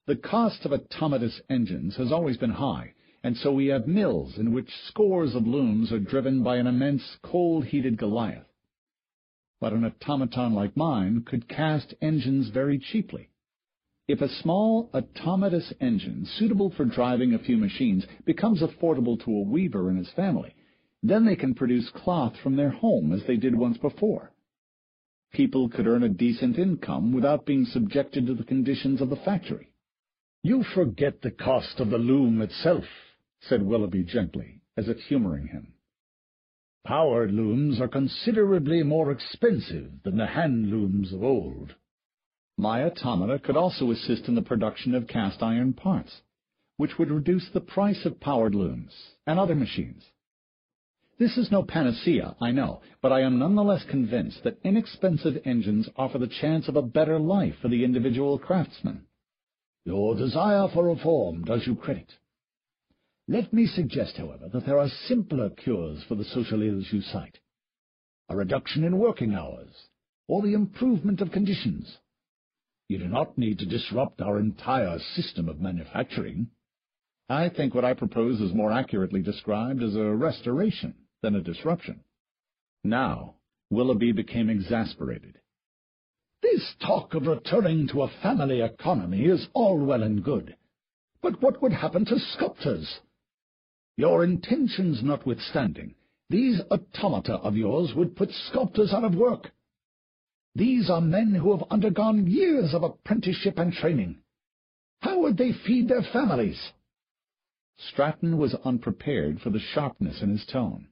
The cost of automatus engines has always been high, and so we have mills in which scores of looms are driven by an immense coal-heated Goliath. But an automaton like mine could cast engines very cheaply. If a small automatus engine suitable for driving a few machines becomes affordable to a weaver and his family, then they can produce cloth from their home as they did once before. People could earn a decent income without being subjected to the conditions of the factory. "You forget the cost of the loom itself," said Willoughby gently, as if humoring him. "Powered looms are considerably more expensive than the hand looms of old." My automata could also assist in the production of cast-iron parts, which would reduce the price of powered looms and other machines. This is no panacea, I know, but I am nonetheless convinced that inexpensive engines offer the chance of a better life for the individual craftsman. "Your desire for reform does you credit. Let me suggest, however, that there are simpler cures for the social ills you cite. A reduction in working hours, or the improvement of conditions. You do not need to disrupt our entire system of manufacturing." I think what I propose is more accurately described as a restoration than a disruption. Now, Willoughby became exasperated. "This talk of returning to a family economy is all well and good, but what would happen to sculptors? Your intentions notwithstanding, these automata of yours would put sculptors out of work. These are men who have undergone years of apprenticeship and training. How would they feed their families?" Stratton was unprepared for the sharpness in his tone.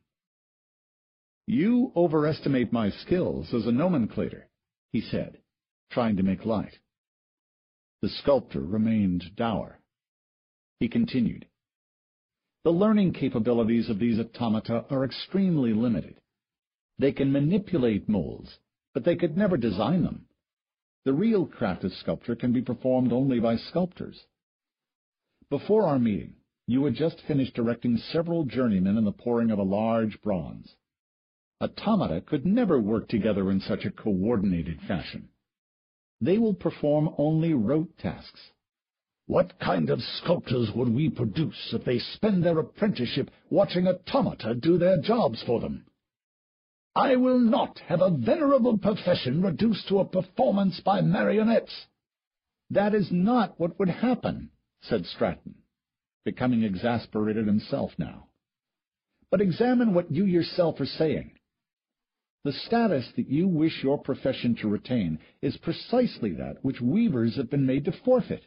"You overestimate my skills as a nomenclator," he said, trying to make light. The sculptor remained dour. He continued, "The learning capabilities of these automata are extremely limited. They can manipulate molds, but they could never design them. The real craft of sculpture can be performed only by sculptors. Before our meeting, you had just finished directing several journeymen in the pouring of a large bronze. Automata could never work together in such a coordinated fashion. They will perform only rote tasks." "What kind of sculptors would we produce if they spend their apprenticeship watching automata do their jobs for them? I will not have a venerable profession reduced to a performance by marionettes." "That is not what would happen," said Stratton, becoming exasperated himself now. "But examine what you yourself are saying. The status that you wish your profession to retain is precisely that which weavers have been made to forfeit.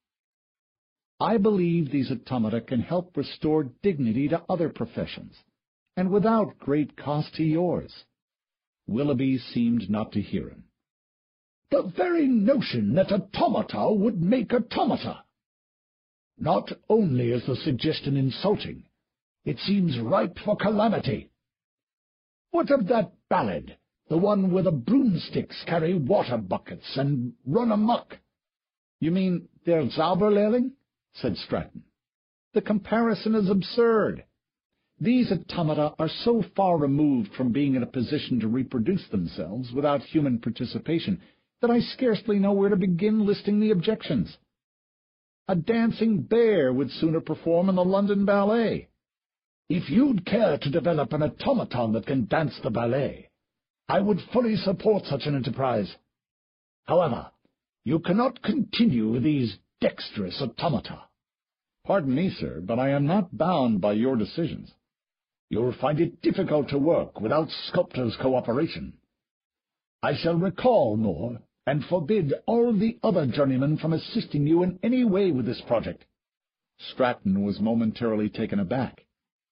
I believe these automata can help restore dignity to other professions, and without great cost to yours." Willoughby seemed not to hear him. "The very notion that automata would make automata! Not only is the suggestion insulting, it seems ripe for calamity. What of that ballad, the one where the broomsticks carry water buckets and run amok?" "You mean Der Zauberlehrling?" said Stratton. "The comparison is absurd. These automata are so far removed from being in a position to reproduce themselves without human participation that I scarcely know where to begin listing the objections. A dancing bear would sooner perform in the London Ballet." "If you'd care to develop an automaton that can dance the ballet, I would fully support such an enterprise. However, you cannot continue with these dexterous automata." "Pardon me, sir, but I am not bound by your decisions." "You'll find it difficult to work without sculptors' cooperation. I shall recall Moore and forbid all the other journeymen from assisting you in any way with this project." Stratton was momentarily taken aback.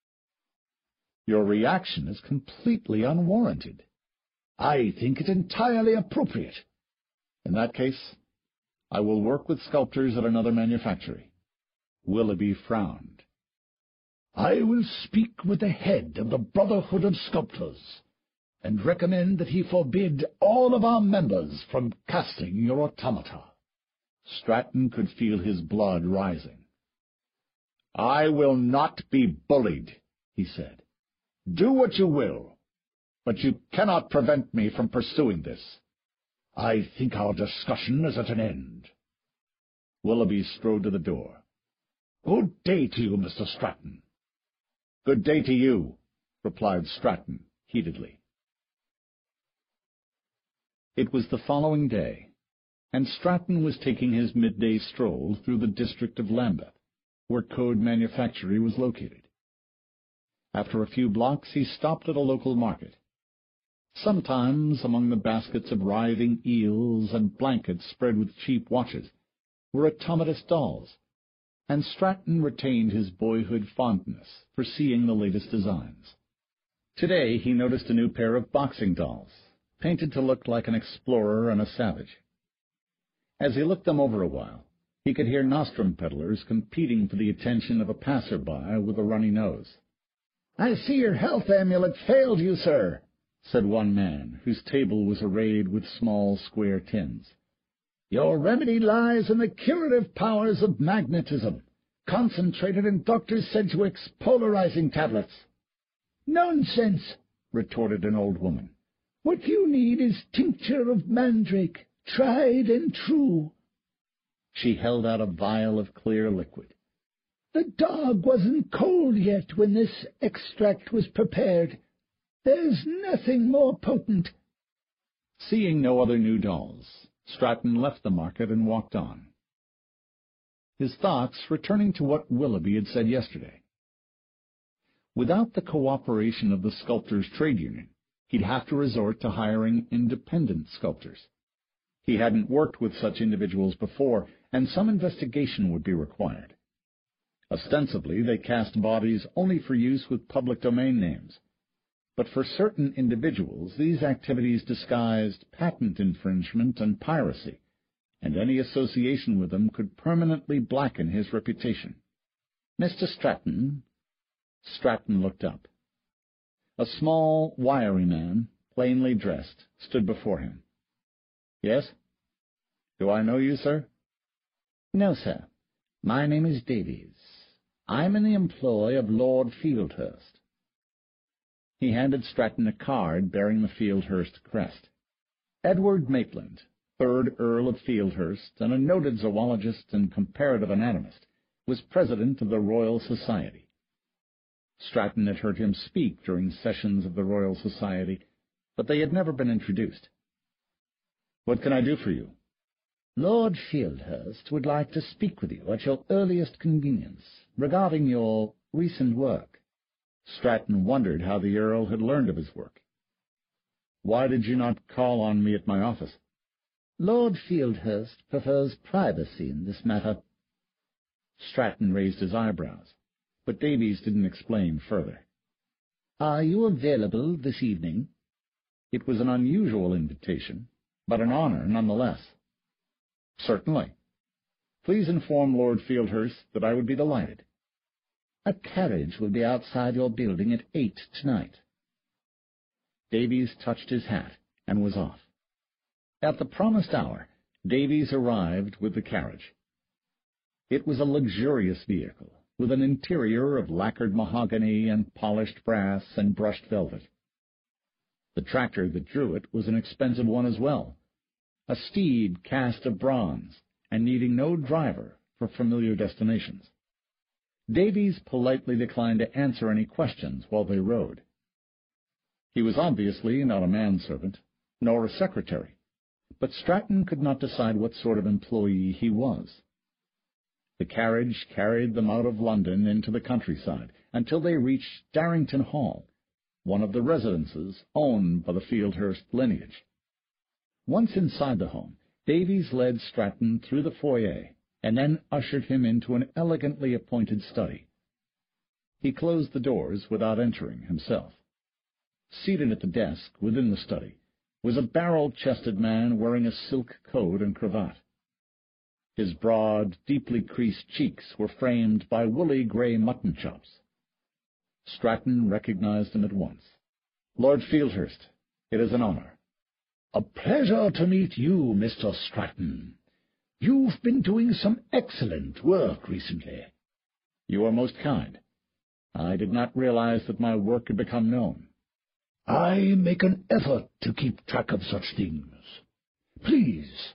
"Your reaction is completely unwarranted." "I think it entirely appropriate." "In that case, I will work with sculptors at another manufactory." Willoughby frowned. "I will speak with the head of the Brotherhood of Sculptors, and recommend that he forbid all of our members from casting your automata." Stratton could feel his blood rising. "I will not be bullied," he said. "Do what you will, but you cannot prevent me from pursuing this." "I think our discussion is at an end." Willoughby strode to the door. "Good day to you, Mr. Stratton." "Good day to you," replied Stratton heatedly. It was the following day, and Stratton was taking his midday stroll through the district of Lambeth, where Code Manufactory was located. After a few blocks he stopped at a local market. Sometimes among the baskets of writhing eels and blankets spread with cheap watches were automatous dolls, and Stratton retained his boyhood fondness for seeing the latest designs. Today he noticed a new pair of boxing dolls, painted to look like an explorer and a savage. As he looked them over a while, he could hear nostrum peddlers competing for the attention of a passer-by with a runny nose. "I see your health amulet failed you, sir," said one man, whose table was arrayed with small square tins. "Your remedy lies in the curative powers of magnetism, concentrated in Dr. Sedgwick's polarizing tablets." "Nonsense," retorted an old woman. "What you need is tincture of mandrake, tried and true." She held out a vial of clear liquid. "The dog wasn't cold yet when this extract was prepared. There's nothing more potent." Seeing no other new dolls, Stratton left the market and walked on, his thoughts returning to what Willoughby had said yesterday. Without the cooperation of the Sculptors' Trade Union, he'd have to resort to hiring independent sculptors. He hadn't worked with such individuals before, and some investigation would be required. Ostensibly, they cast bodies only for use with public domain names, but for certain individuals these activities disguised patent infringement and piracy, and any association with them could permanently blacken his reputation. "Mr. Stratton?" Stratton looked up. A small, wiry man, plainly dressed, stood before him. "Yes? Do I know you, sir?" "No, sir. My name is Davies. I'm in the employ of Lord Fieldhurst." He handed Stratton a card bearing the Fieldhurst crest. Edward Maitland, 3rd Earl of Fieldhurst and a noted zoologist and comparative anatomist, was president of the Royal Society. Stratton had heard him speak during sessions of the Royal Society, but they had never been introduced. "What can I do for you?" "Lord Fieldhurst would like to speak with you at your earliest convenience regarding your recent work." Stratton wondered how the Earl had learned of his work. "Why did you not call on me at my office?" "Lord Fieldhurst prefers privacy in this matter." Stratton raised his eyebrows, but Davies didn't explain further. "Are you available this evening?" It was an unusual invitation, but an honor nonetheless. "Certainly. Please inform Lord Fieldhurst that I would be delighted." "A carriage will be outside your building at 8 tonight." Davies touched his hat and was off. At the promised hour, Davies arrived with the carriage. It was a luxurious vehicle, with an interior of lacquered mahogany and polished brass and brushed velvet. The tractor that drew it was an expensive one as well, a steed cast of bronze and needing no driver for familiar destinations. Davies politely declined to answer any questions while they rode. He was obviously not a manservant, nor a secretary, but Stratton could not decide what sort of employee he was. The carriage carried them out of London into the countryside until they reached Darrington Hall, one of the residences owned by the Fieldhurst lineage. Once inside the home, Davies led Stratton through the foyer and then ushered him into an elegantly appointed study. He closed the doors without entering himself. Seated at the desk within the study was a barrel-chested man wearing a silk coat and cravat. His broad, deeply creased cheeks were framed by woolly grey mutton chops. Stratton recognized him at once. "Lord Fieldhurst, it is an honor." "A pleasure to meet you, Mr. Stratton. You've been doing some excellent work recently." "You are most kind. I did not realize that my work had become known." "I make an effort to keep track of such things. Please,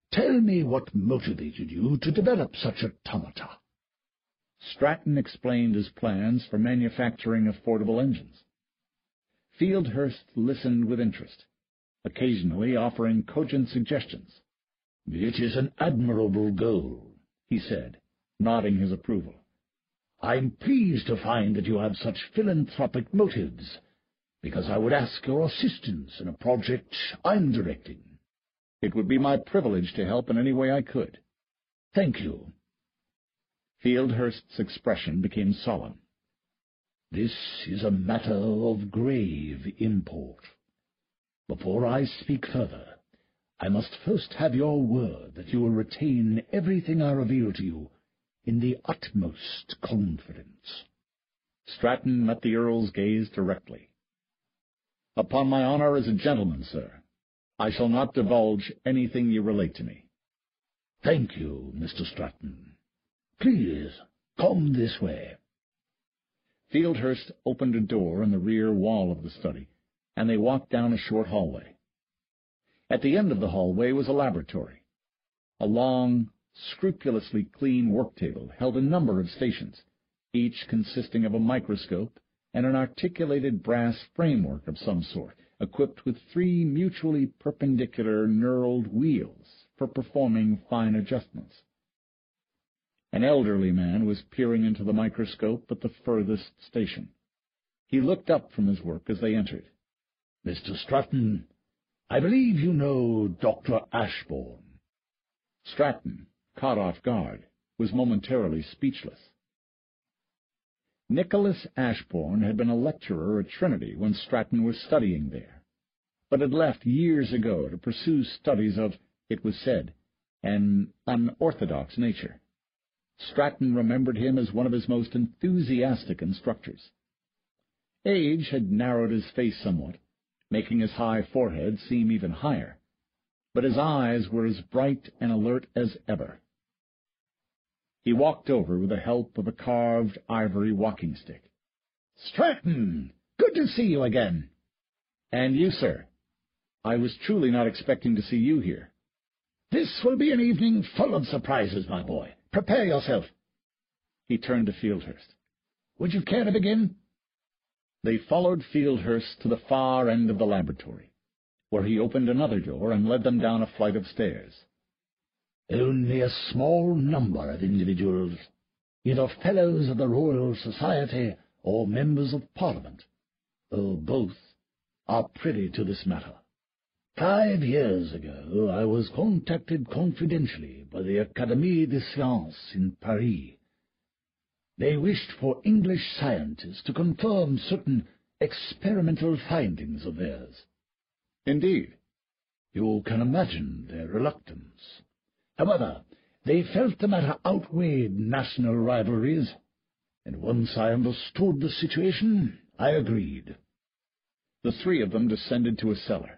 Tell me what motivated you to develop such automata. Stratton explained his plans for manufacturing affordable engines. Fieldhurst listened with interest, occasionally offering cogent suggestions. "It is an admirable goal," he said, nodding his approval. "I'm pleased to find that you have such philanthropic motives, because I would ask your assistance in a project I'm directing." "It would be my privilege to help in any way I could." "Thank you." Fieldhurst's expression became solemn. "This is a matter of grave import. Before I speak further, I must first have your word that you will retain everything I reveal to you in the utmost confidence." Stratton met the Earl's gaze directly. "Upon my honor as a gentleman, sir, I shall not divulge anything you relate to me." "Thank you, Mr. Stratton. Please, come this way." Fieldhurst opened a door in the rear wall of the study, and they walked down a short hallway. At the end of the hallway was a laboratory. A long, scrupulously clean work table held a number of stations, each consisting of a microscope and an articulated brass framework of some sort, equipped with 3 mutually perpendicular knurled wheels for performing fine adjustments. An elderly man was peering into the microscope at the furthest station. He looked up from his work as they entered. "Mr. Stratton, I believe you know Dr. Ashbourne." Stratton, caught off guard, was momentarily speechless. Nicholas Ashbourne had been a lecturer at Trinity when Stratton was studying there, but had left years ago to pursue studies of, it was said, an unorthodox nature. Stratton remembered him as one of his most enthusiastic instructors. Age had narrowed his face somewhat, making his high forehead seem even higher, but his eyes were as bright and alert as ever. He walked over with the help of a carved ivory walking stick. "Stratton, good to see you again." "And you, sir. I was truly not expecting to see you here." "This will be an evening full of surprises, my boy. Prepare yourself." He turned to Fieldhurst. "Would you care to begin?" They followed Fieldhurst to the far end of the laboratory, where he opened another door and led them down a flight of stairs. "Only a small number of individuals, either Fellows of the Royal Society or Members of Parliament, or both, are privy to this matter. 5 years ago I was contacted confidentially by the Académie des Sciences in Paris. They wished for English scientists to confirm certain experimental findings of theirs." "Indeed." "You can imagine their reluctance. However, they felt the matter outweighed national rivalries, and once I understood the situation, I agreed." The 3 of them descended to a cellar.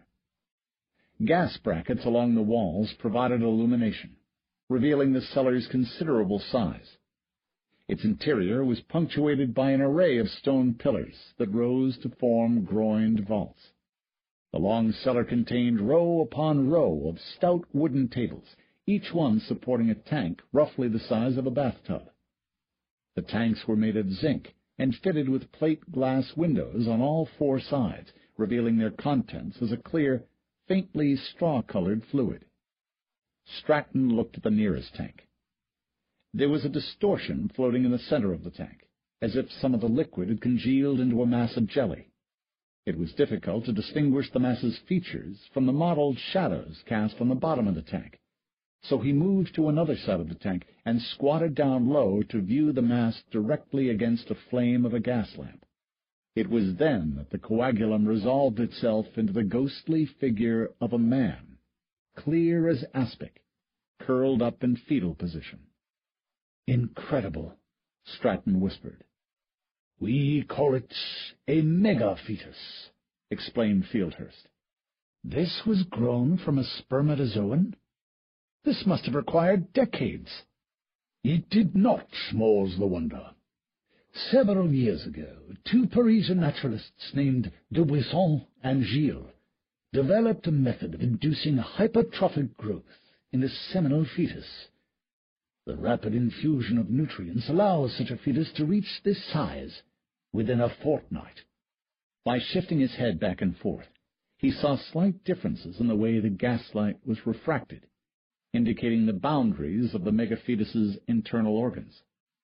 Gas brackets along the walls provided illumination, revealing the cellar's considerable size. Its interior was punctuated by an array of stone pillars that rose to form groined vaults. The long cellar contained row upon row of stout wooden tables, each one supporting a tank roughly the size of a bathtub. The tanks were made of zinc and fitted with plate glass windows on all 4 sides, revealing their contents as a clear, faintly straw-colored fluid. Stratton looked at the nearest tank. There was a distortion floating in the center of the tank, as if some of the liquid had congealed into a mass of jelly. It was difficult to distinguish the mass's features from the mottled shadows cast on the bottom of the tank, so he moved to another side of the tank and squatted down low to view the mass directly against the flame of a gas lamp. It was then that the coagulum resolved itself into the ghostly figure of a man, clear as aspic, curled up in fetal position. "Incredible," Stratton whispered. "We call it a megafetus," explained Fieldhurst. "This was grown from a spermatozoan? This must have required decades." "It did not, more's the wonder. Several years ago, 2 Parisian naturalists named Dubuisson and Gilles developed a method of inducing hypertrophic growth in a seminal fetus. The rapid infusion of nutrients allows such a fetus to reach this size within a fortnight. By shifting his head back and forth, he saw slight differences in the way the gaslight was refracted, indicating the boundaries of the megafetus's internal organs.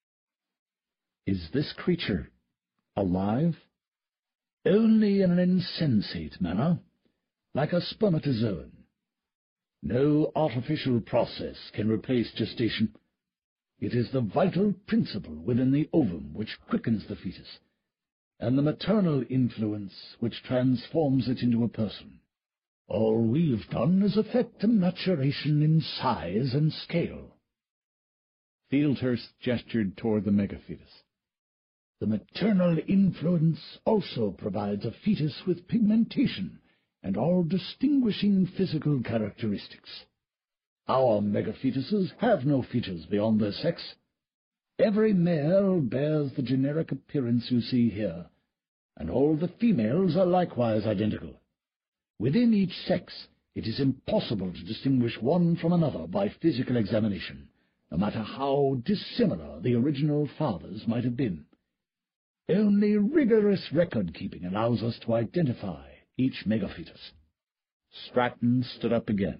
Is this creature alive? Only in an insensate manner, like a spermatozoan. No artificial process can replace gestation. It is the vital principle within the ovum which quickens the fetus, and the maternal influence which transforms it into a person. All we've done is effect a maturation in size and scale. Fieldhurst gestured toward the megafetus. The maternal influence also provides a fetus with pigmentation and all distinguishing physical characteristics. Our megafetuses have no features beyond their sex. Every male bears the generic appearance you see here, and all the females are likewise identical. Within each sex, it is impossible to distinguish one from another by physical examination, no matter how dissimilar the original fathers might have been. Only rigorous record-keeping allows us to identify each megafetus. Stratton stood up again.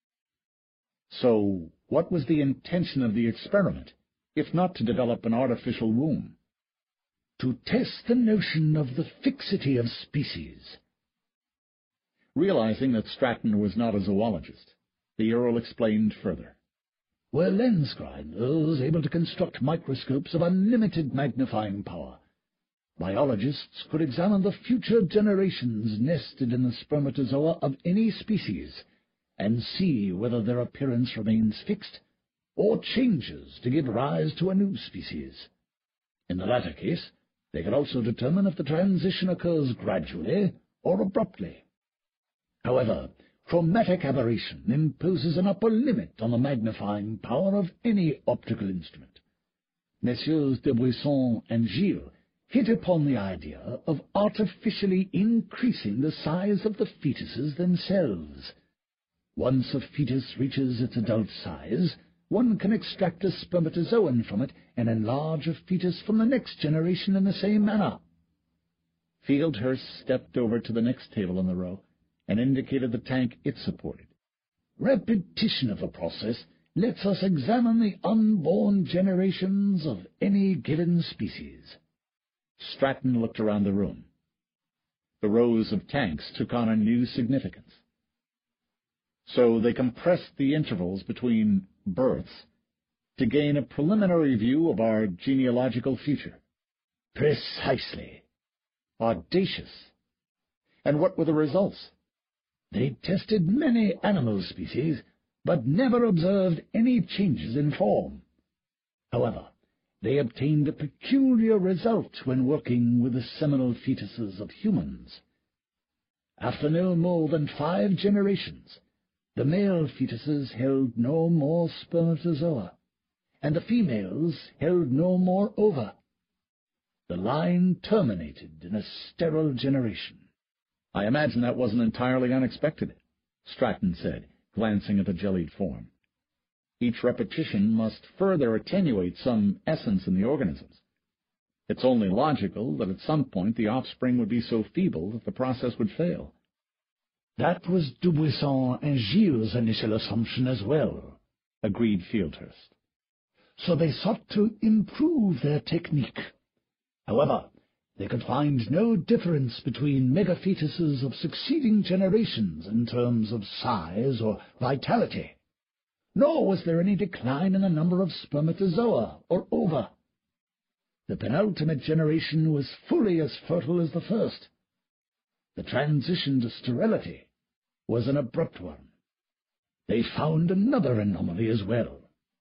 So, what was the intention of the experiment, if not to develop an artificial womb? To test the notion of the fixity of species. Realizing that Stratton was not a zoologist, the Earl explained further. Were lens grinders able to construct microscopes of unlimited magnifying power, biologists could examine the future generations nested in the spermatozoa of any species and see whether their appearance remains fixed or changes to give rise to a new species. In the latter case, they could also determine if the transition occurs gradually or abruptly. However, chromatic aberration imposes an upper limit on the magnifying power of any optical instrument. Messieurs Dubuisson and Gilles hit upon the idea of artificially increasing the size of the fetuses themselves. Once a fetus reaches its adult size, one can extract a spermatozoan from it and enlarge a fetus from the next generation in the same manner. Fieldhurst stepped over to the next table in the row and indicated the tank it supported. Repetition of the process lets us examine the unborn generations of any given species. Stratton looked around the room. The rows of tanks took on a new significance. So they compressed the intervals between births to gain a preliminary view of our genealogical future. Precisely. Audacious. And what were the results? They tested many animal species, but never observed any changes in form. However, they obtained a peculiar result when working with the seminal fetuses of humans. After no more than 5 generations, the male fetuses held no more spermatozoa, and the females held no more ova. The line terminated in a sterile generation. I imagine that wasn't entirely unexpected, Stratton said, glancing at the jellied form. Each repetition must further attenuate some essence in the organisms. It's only logical that at some point the offspring would be so feeble that the process would fail. That was Dubuisson and Gilles' initial assumption as well, agreed Fieldhurst. So they sought to improve their technique. However, they could find no difference between megafetuses of succeeding generations in terms of size or vitality. Nor was there any decline in the number of spermatozoa or ova. The penultimate generation was fully as fertile as the first. The transition to sterility was an abrupt one. They found another anomaly as well.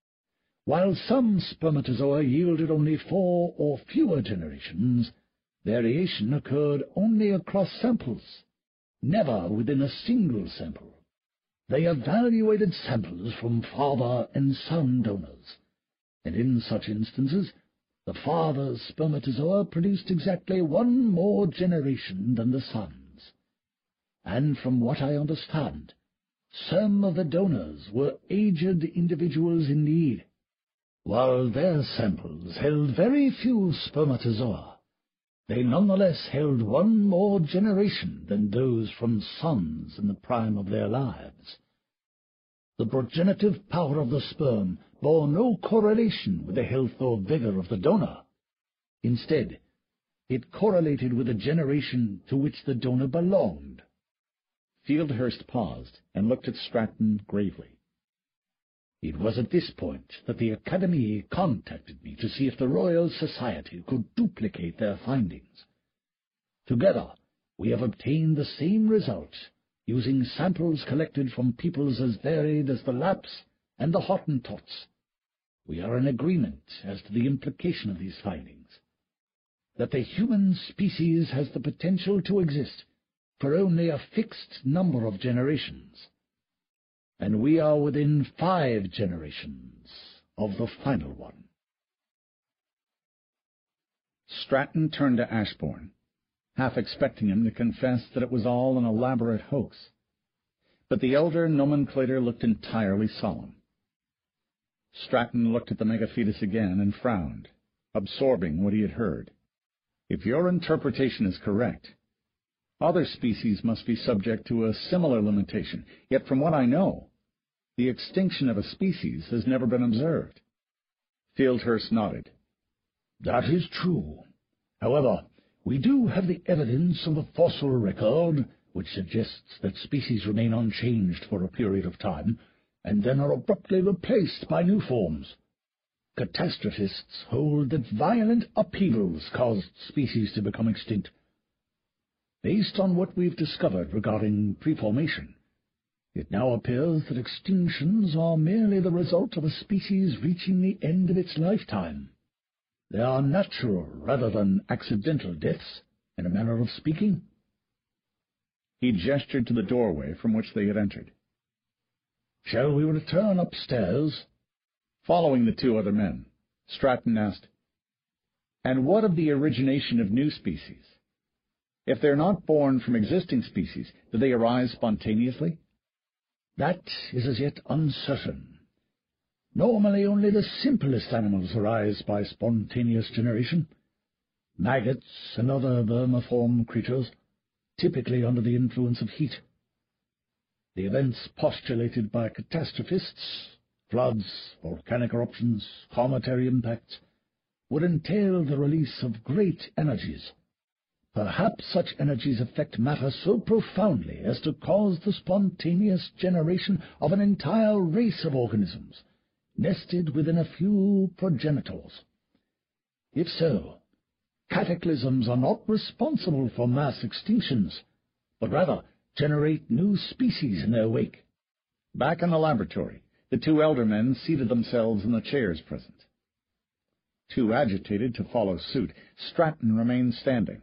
While some spermatozoa yielded only 4 or fewer generations, variation occurred only across samples, never within a single sample. They evaluated samples from father and son donors, and in such instances, the father's spermatozoa produced exactly 1 more generation than the son's. And from what I understand, Some of the donors were aged individuals indeed. While their samples held very few spermatozoa, they nonetheless held one more generation than those from sons in the prime of their lives. The progenitive power of the sperm bore no correlation with the health or vigor of the donor. Instead, it correlated with the generation to which the donor belonged. Fieldhurst paused and looked at Stratton gravely. It was at this point that the Academy contacted me to see if the Royal Society could duplicate their findings. Together, we have obtained the same result, using samples collected from peoples as varied as the Lapps and the Hottentots. We are in agreement as to the implication of these findings, that the human species has the potential to exist for only a fixed number of generations, and we are within 5 generations of the final one. Stratton turned to Ashbourne, half expecting him to confess that it was all an elaborate hoax. But the elder nomenclator looked entirely solemn. Stratton looked at the megaphetus again and frowned, absorbing what he had heard. If your interpretation is correct, other species must be subject to a similar limitation, yet from what I know, the extinction of a species has never been observed. Fieldhurst nodded. That is true. However, we do have the evidence of a fossil record which suggests that species remain unchanged for a period of time, and then are abruptly replaced by new forms. Catastrophists hold that violent upheavals caused species to become extinct. Based on what we've discovered regarding preformation, it now appears that extinctions are merely the result of a species reaching the end of its lifetime. They are natural rather than accidental deaths, in a manner of speaking. He gestured to the doorway from which they had entered. Shall we return upstairs? Following the 2 other men, Stratton asked, "And what of the origination of new species? If they're not born from existing species, do they arise spontaneously?" That is as yet uncertain. Normally only the simplest animals arise by spontaneous generation. Maggots and other vermiform creatures, typically under the influence of heat. The events postulated by catastrophists, floods, volcanic eruptions, cometary impacts, would entail the release of great energies. Perhaps such energies affect matter so profoundly as to cause the spontaneous generation of an entire race of organisms, nested within a few progenitors. If so, cataclysms are not responsible for mass extinctions, but rather generate new species in their wake. Back in the laboratory, the 2 elder men seated themselves in the chairs present. Too agitated to follow suit, Stratton remained standing.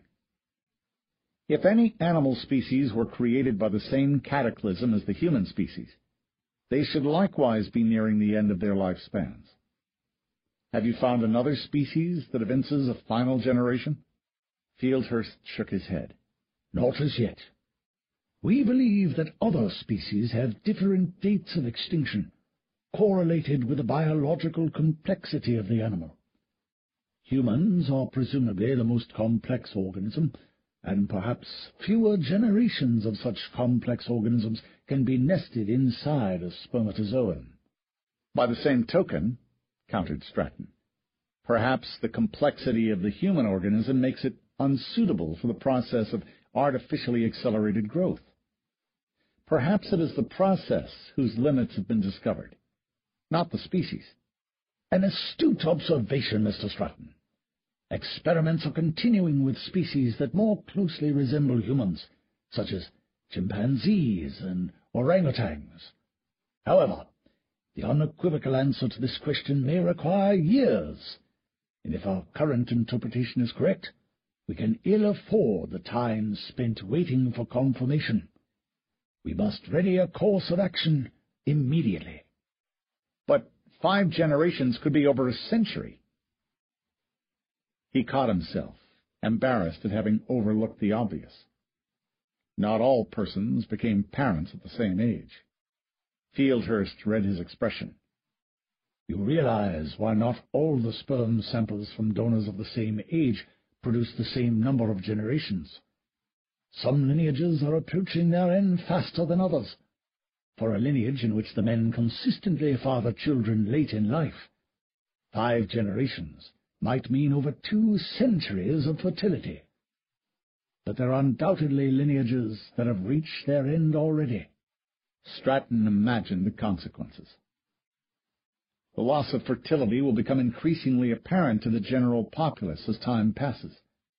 If any animal species were created by the same cataclysm as the human species, they should likewise be nearing the end of their lifespans. Have you found another species that evinces a final generation? Fieldhurst shook his head. Not as yet. We believe that other species have different dates of extinction, correlated with the biological complexity of the animal. Humans are presumably the most complex organism, and perhaps fewer generations of such complex organisms can be nested inside a spermatozoan. By the same token, countered Stratton, perhaps the complexity of the human organism makes it unsuitable for the process of artificially accelerated growth. Perhaps it is the process whose limits have been discovered, not the species. An astute observation, Mr. Stratton. Experiments are continuing with species that more closely resemble humans, such as chimpanzees and orangutans. However, the unequivocal answer to this question may require years, and if our current interpretation is correct, we can ill afford the time spent waiting for confirmation. We must ready a course of action immediately. But 5 generations could be over a century. He caught himself, embarrassed at having overlooked the obvious. Not all persons became parents at the same age. Fieldhurst read his expression. You realize why not all the sperm samples from donors of the same age produce the same number of generations. Some lineages are approaching their end faster than others. For a lineage in which the men consistently father children late in life, 5 generations might mean over 2 centuries of fertility. But there are undoubtedly lineages that have reached their end already. Stratton imagined the consequences. The loss of fertility will become increasingly apparent to the general populace as time passes.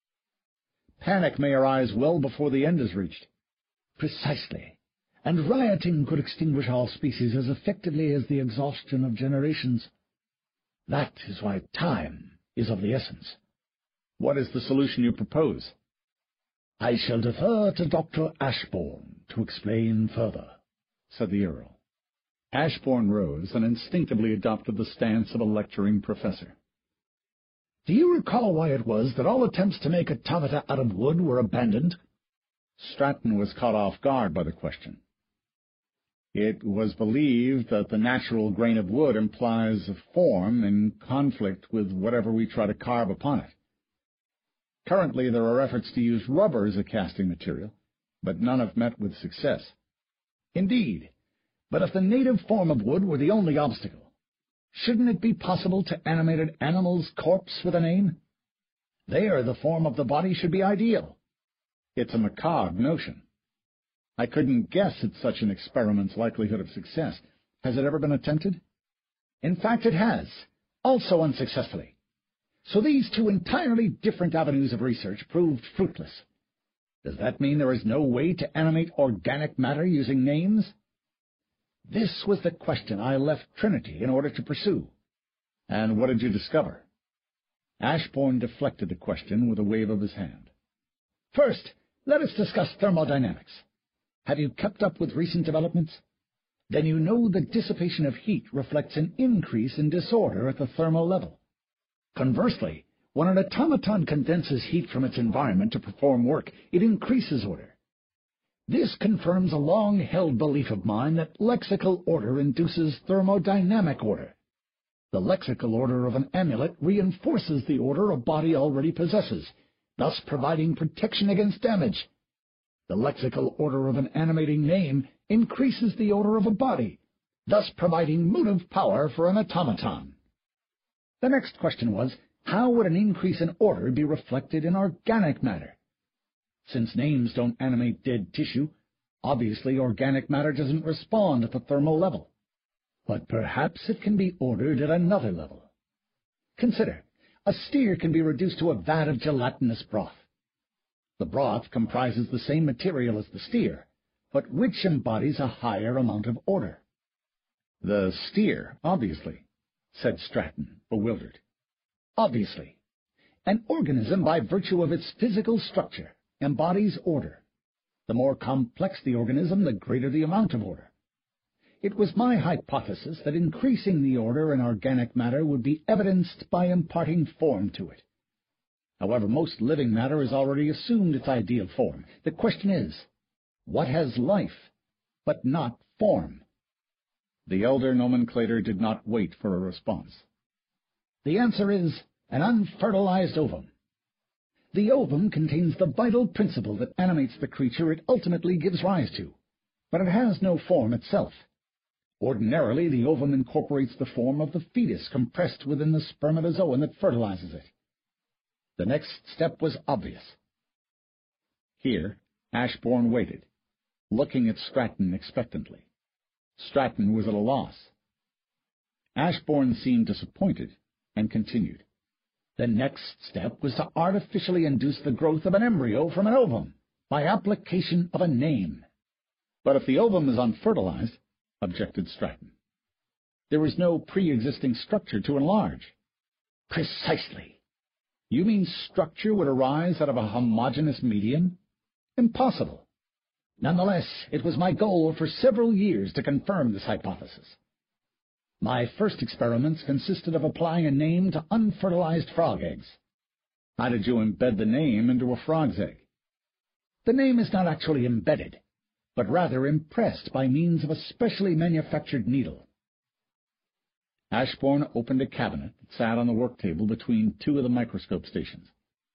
Panic may arise well before the end is reached. Precisely. And rioting could extinguish our species as effectively as the exhaustion of generations. That is why time is of the essence. What is the solution you propose? I shall defer to Dr. Ashbourne to explain further, said the Earl. Ashbourne rose and instinctively adopted the stance of a lecturing professor. Do you recall why it was that all attempts to make automata out of wood were abandoned? Stratton was caught off guard by the question. It was believed that the natural grain of wood implies a form in conflict with whatever we try to carve upon it. Currently there are efforts to use rubber as a casting material, but none have met with success. Indeed, but if the native form of wood were the only obstacle, shouldn't it be possible to animate an animal's corpse with a name? There the form of the body should be ideal. It's a macabre notion. I couldn't guess at such an experiment's likelihood of success. Has it ever been attempted? In fact, it has, also unsuccessfully. So these 2 entirely different avenues of research proved fruitless. Does that mean there is no way to animate organic matter using names? This was the question I left Trinity in order to pursue. And what did you discover? Ashbourne deflected the question with a wave of his hand. First, let us discuss thermodynamics. Have you kept up with recent developments? Then you know the dissipation of heat reflects an increase in disorder at the thermal level. Conversely, when an automaton condenses heat from its environment to perform work, it increases order. This confirms a long-held belief of mine that lexical order induces thermodynamic order. The lexical order of an amulet reinforces the order a body already possesses, thus providing protection against damage. The lexical order of an animating name increases the order of a body, thus providing motive power for an automaton. The next question was, how would an increase in order be reflected in organic matter? Since names don't animate dead tissue, obviously organic matter doesn't respond at the thermal level. But perhaps it can be ordered at another level. Consider, a steer can be reduced to a vat of gelatinous broth. The broth comprises the same material as the steer, but which embodies a higher amount of order? The steer, obviously, said Stratton, bewildered. Obviously. An organism, by virtue of its physical structure, embodies order. The more complex the organism, the greater the amount of order. It was my hypothesis that increasing the order in organic matter would be evidenced by imparting form to it. However, most living matter has already assumed its ideal form. The question is, what has life, but not form? The elder nomenclator did not wait for a response. The answer is an unfertilized ovum. The ovum contains the vital principle that animates the creature it ultimately gives rise to, but it has no form itself. Ordinarily, the ovum incorporates the form of the fetus compressed within the spermatozoon that fertilizes it. The next step was obvious. Here, Ashbourne waited, looking at Stratton expectantly. Stratton was at a loss. Ashbourne seemed disappointed, and continued. The next step was to artificially induce the growth of an embryo from an ovum, by application of a name. But if the ovum is unfertilized, objected Stratton, there is no pre-existing structure to enlarge. Precisely. You mean structure would arise out of a homogeneous medium? Impossible. Nonetheless, it was my goal for several years to confirm this hypothesis. My first experiments consisted of applying a name to unfertilized frog eggs. How did you embed the name into a frog's egg? The name is not actually embedded. but rather impressed by means of a specially manufactured needle. Ashbourne opened a cabinet that sat on the work table between two of the microscope stations.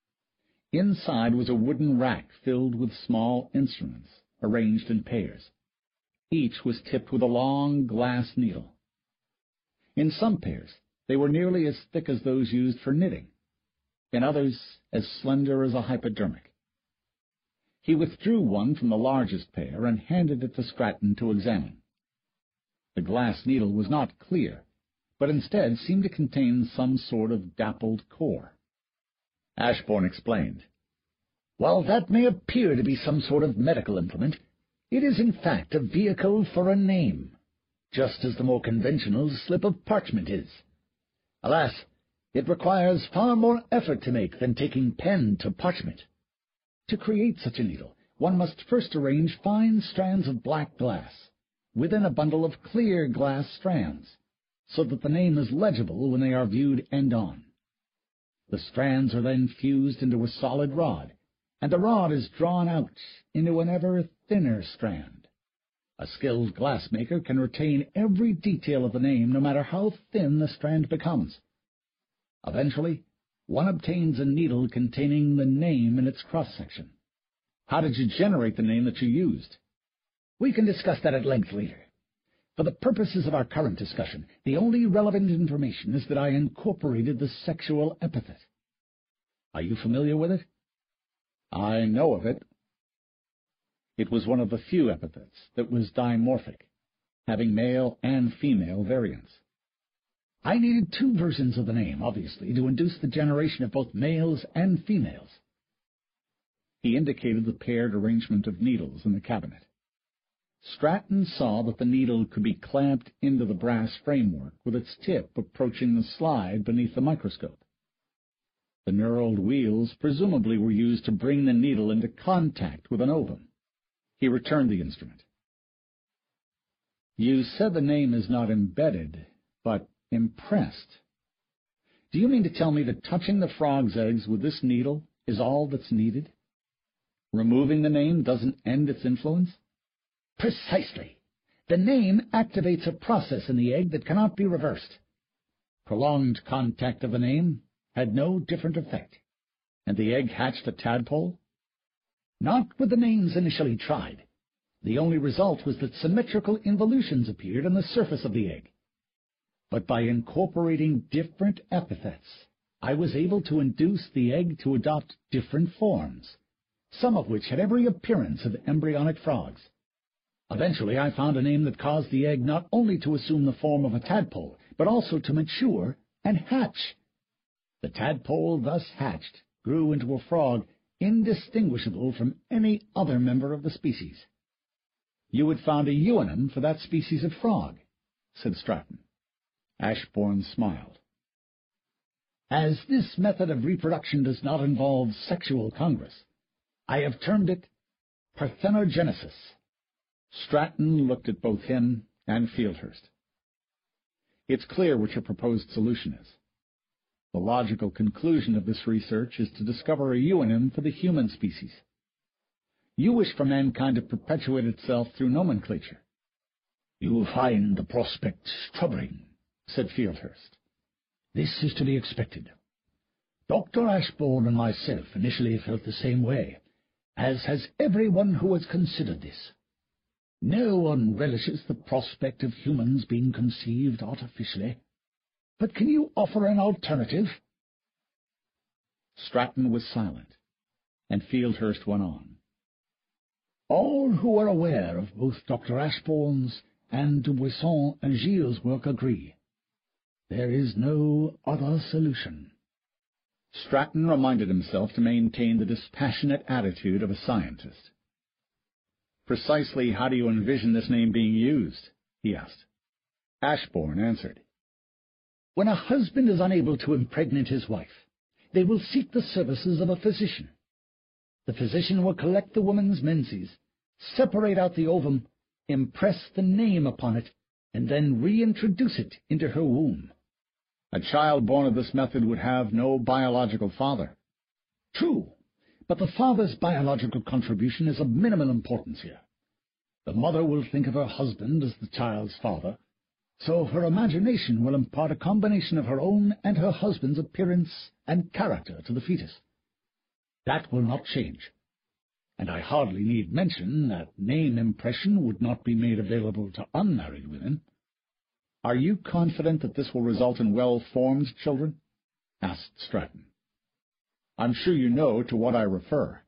Inside was a wooden rack filled with small instruments, arranged in pairs. Each was tipped with a long glass needle. In some pairs, they were nearly as thick as those used for knitting, in others as slender as a hypodermic. He withdrew one from the largest pair and handed it to Stratton to examine. The glass needle was not clear, but instead seemed to contain some sort of dappled core. Ashbourne explained, "While that may appear to be some sort of medical implement, it is in fact a vehicle for a name, just as the more conventional slip of parchment is. Alas, it requires far more effort to make than taking pen to parchment. To create such a needle, one must first arrange fine strands of black glass within a bundle of clear glass strands, so that the name is legible when they are viewed end-on. The strands are then fused into a solid rod, and the rod is drawn out into an ever thinner strand. A skilled glassmaker can retain every detail of the name, no matter how thin the strand becomes. Eventually, one obtains a needle containing the name in its cross-section." "How did you generate the name that you used?" "We can discuss that at length later. For the purposes of our current discussion, the only relevant information is that I incorporated the sexual epithet. Are you familiar with it?" "I know of it." It was one of the few epithets that was dimorphic, having male and female variants. "I needed two versions of the name, obviously, to induce the generation of both males and females." He indicated the paired arrangement of needles in the cabinet. Stratton saw that the needle could be clamped into the brass framework with its tip approaching the slide beneath the microscope. The knurled wheels presumably were used to bring the needle into contact with an ovum. He returned the instrument. "You said the name is not embedded, but impressed. Do you mean to tell me that touching the frog's eggs with this needle is all that's needed? Removing the name doesn't end its influence?" "Precisely. The name activates a process in the egg that cannot be reversed. Prolonged contact of the name had no different effect." "And the egg hatched a tadpole?" "Not with the names initially tried. The only result was that symmetrical involutions appeared on the surface of the egg. But by incorporating different epithets, I was able to induce the egg to adopt different forms, some of which had every appearance of embryonic frogs. Eventually I found a name that caused the egg not only to assume the form of a tadpole, but also to mature and hatch. The tadpole thus hatched grew into a frog indistinguishable from any other member of the species." "You had found a euonym for that species of frog," said Stratton. Ashbourne smiled. "As this method of reproduction does not involve sexual congress, I have termed it parthenogenesis." Stratton looked at both him and Fieldhurst. "It's clear what your proposed solution is. The logical conclusion of this research is to discover a euonym for the human species. You wish for mankind to perpetuate itself through nomenclature." "You find the prospect troubling," said Fieldhurst. "This is to be expected. Dr. Ashbourne and myself initially felt the same way, as has everyone who has considered this. No one relishes the prospect of humans being conceived artificially. But can you offer an alternative?" Stratton was silent, and Fieldhurst went on. "All who are aware of both Dr. Ashbourne's and Dubuisson and Gilles' work agree. There is no other solution." Stratton reminded himself to maintain the dispassionate attitude of a scientist. "Precisely how do you envision this name being used?" he asked. Ashbourne answered. "When a husband is unable to impregnate his wife, they will seek the services of a physician. The physician will collect the woman's menses, separate out the ovum, impress the name upon it, and then reintroduce it into her womb." "A child born of this method would have no biological father." "True, but the father's biological contribution is of minimal importance here. The mother will think of her husband as the child's father, so her imagination will impart a combination of her own and her husband's appearance and character to the fetus. That will not change, and I hardly need mention that name impression would not be made available to unmarried women. Are you confident that this will result in well-formed children? Asked Stratton. I'm sure you know to what I refer.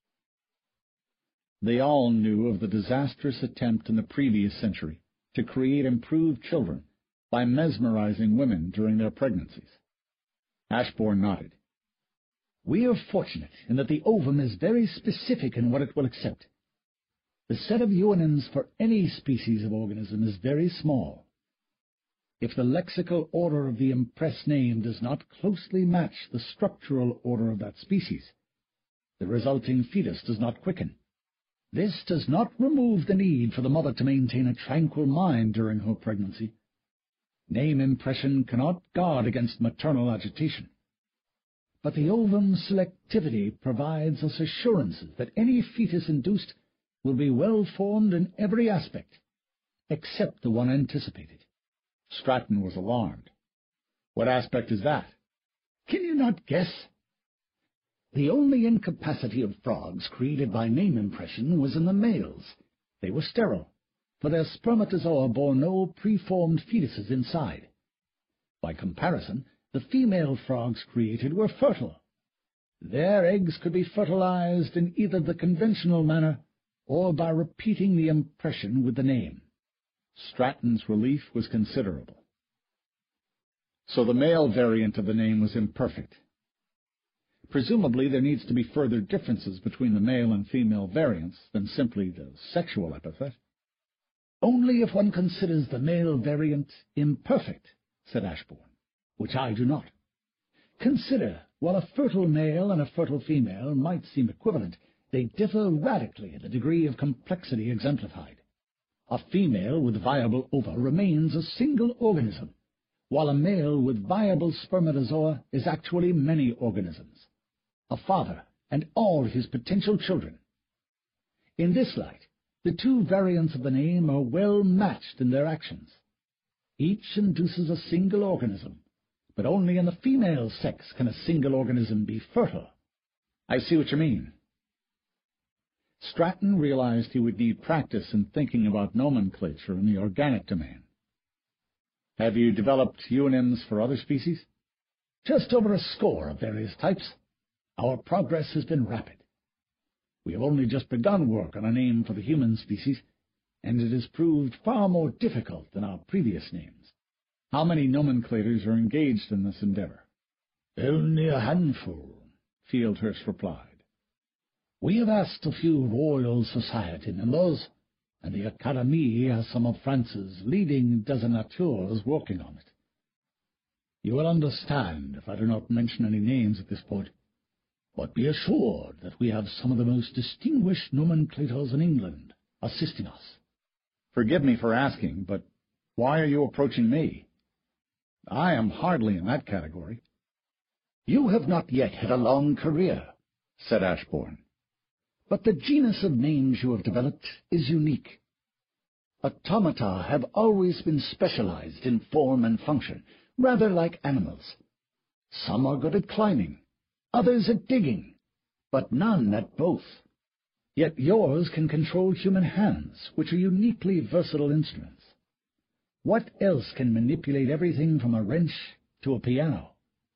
They all knew of the disastrous attempt in the previous century to create improved children by mesmerizing women during their pregnancies. Ashbourne nodded. We are fortunate in that the ovum is very specific in what it will accept. The set of euonyms for any species of organism is very small. If the lexical order of the impressed name does not closely match the structural order of that species, the resulting fetus does not quicken. This does not remove the need for the mother to maintain a tranquil mind during her pregnancy. Name impression cannot guard against maternal agitation. But the ovum selectivity provides us assurances that any fetus induced will be well formed in every aspect, except the one anticipated. Stratton was alarmed. What aspect is that? Can you not guess? The only incapacity of frogs created by name impression was in the males. They were sterile, for their spermatozoa bore no preformed fetuses inside. By comparison, the female frogs created were fertile. Their eggs could be fertilized in either the conventional manner or by repeating the impression with the name. Stratton's relief was considerable. So the male variant of the name was imperfect. Presumably there needs to be further differences between the male and female variants than simply the sexual epithet. Only if one considers the male variant imperfect, said Ashbourne, which I do not. Consider, while a fertile male and a fertile female might seem equivalent, they differ radically in the degree of complexity exemplified. A female with viable ova remains a single organism, while a male with viable spermatozoa is actually many organisms, a father and all his potential children. In this light, the two variants of the name are well matched in their actions. Each induces a single organism, but only in the female sex can a single organism be fertile. I see what you mean. Stratton realized he would need practice in thinking about nomenclature in the organic domain. Have you developed euonyms for other species? Just over a score of various types. Our progress has been rapid. We have only just begun work on a name for the human species, and it has proved far more difficult than our previous names. How many nomenclators are engaged in this endeavor? Only a handful, Fieldhurst replied. We have asked a few Royal Society members, and the Académie has some of France's leading désignateurs working on it. You will understand if I do not mention any names at this point, but be assured that we have some of the most distinguished nomenclators in England assisting us. Forgive me for asking, but why are you approaching me? I am hardly in that category. You have not yet had a long career, said Ashbourne. But the genus of names you have developed is unique. Automata have always been specialized in form and function, rather like animals. Some are good at climbing, others at digging, but none at both. Yet yours can control human hands, which are uniquely versatile instruments. What else can manipulate everything from a wrench to a piano?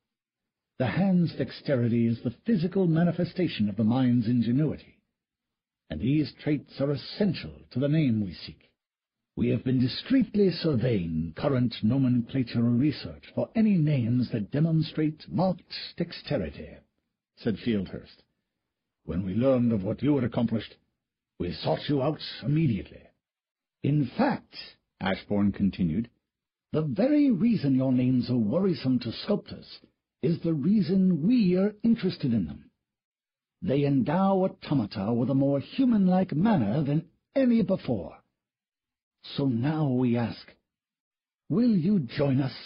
The hand's dexterity is the physical manifestation of the mind's ingenuity, and these traits are essential to the name we seek. We have been discreetly surveying current nomenclatural research for any names that demonstrate marked dexterity, said Fieldhurst. When we learned of what you had accomplished, we sought you out immediately. In fact, Ashbourne continued, the very reason your names are worrisome to sculptors is the reason we are interested in them. They endow automata with a more human-like manner than any before. So now we ask, will you join us?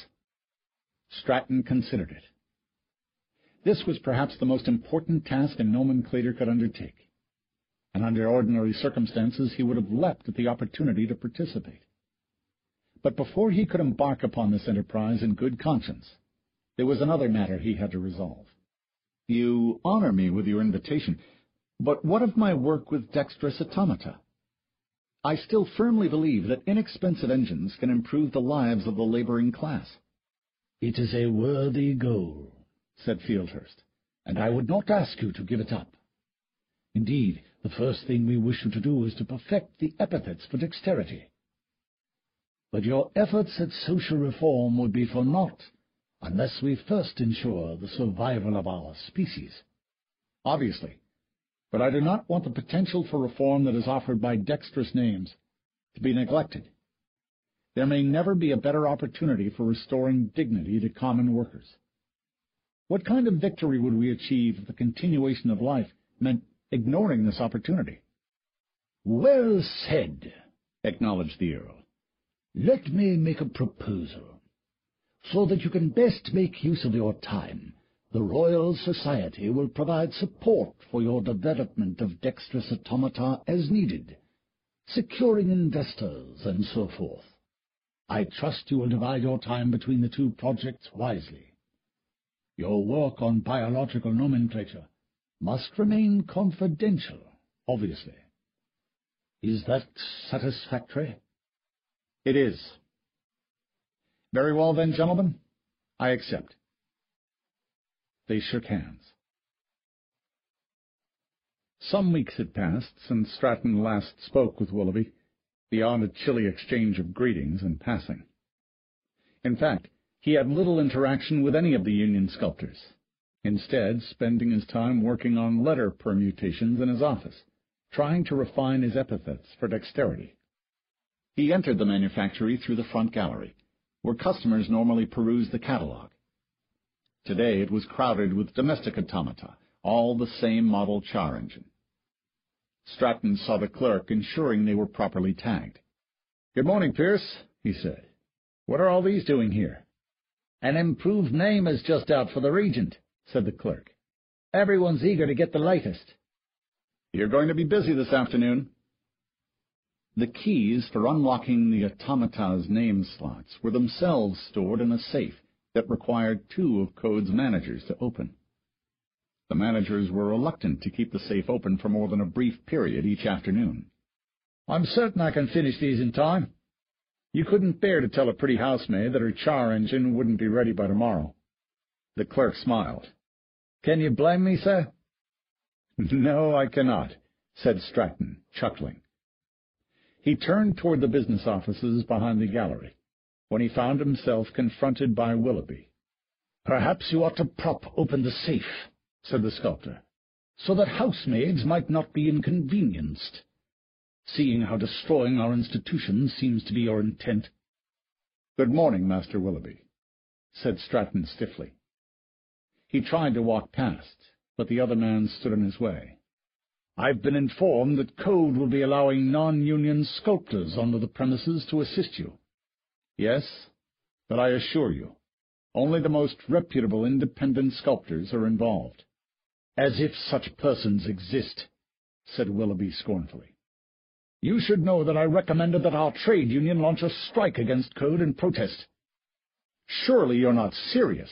Stratton considered it. This was perhaps the most important task a nomenclator could undertake. and under ordinary circumstances he would have leapt at the opportunity to participate. But before he could embark upon this enterprise in good conscience, there was another matter he had to resolve. You honor me with your invitation, but what of my work with dexterous automata? I still firmly believe that inexpensive engines can improve the lives of the laboring class. It is a worthy goal, said Fieldhurst, and I would not ask you to give it up. Indeed, the first thing we wish you to do is to perfect the epithets for dexterity. But your efforts at social reform would be for naught unless we first ensure the survival of our species. Obviously, but I do not want the potential for reform that is offered by dexterous names to be neglected. There may never be a better opportunity for restoring dignity to common workers. What kind of victory would we achieve if the continuation of life meant ignoring this opportunity? Well said, acknowledged the Earl. Let me make a proposal. So that you can best make use of your time, the Royal Society will provide support for your development of dexterous automata as needed, securing investors and so forth. I trust you will divide your time between the two projects wisely. Your work on biological nomenclature must remain confidential, obviously. Is that satisfactory? It is. Very well then, gentlemen, I accept. They shook hands. Some weeks had passed since Stratton last spoke with Willoughby, beyond a chilly exchange of greetings and passing. In fact, he had little interaction with any of the union sculptors, instead spending his time working on letter permutations in his office, trying to refine his epithets for dexterity. He entered the manufactory through the front gallery, where customers normally perused the catalogue. Today it was crowded with domestic automata, all the same model char engine. Stratton saw the clerk ensuring they were properly tagged. "Good morning, Pierce," he said. "What are all these doing here?" "An improved name is just out for the Regent," said the clerk. "Everyone's eager to get the latest." "You're going to be busy this afternoon." The keys for unlocking the automata's name slots were themselves stored in a safe that required 2 of Code's managers to open. The managers were reluctant to keep the safe open for more than a brief period each afternoon. "I'm certain I can finish these in time." You couldn't bear to tell a pretty housemaid that her char engine wouldn't be ready by tomorrow. The clerk smiled. "Can you blame me, sir?" "No, I cannot," said Stratton, chuckling. He turned toward the business offices behind the gallery, when he found himself confronted by Willoughby. "Perhaps you ought to prop open the safe," said the sculptor, "so that housemaids might not be inconvenienced, seeing how destroying our institutions seems to be your intent." "Good morning, Master Willoughby," said Stratton stiffly. He tried to walk past, but the other man stood in his way. "I've been informed that Code will be allowing non-union sculptors onto the premises to assist you." "Yes, but I assure you, only the most reputable independent sculptors are involved." "As if such persons exist," said Willoughby scornfully. "You should know that I recommended that our trade union launch a strike against Code in protest." "Surely you're not serious?"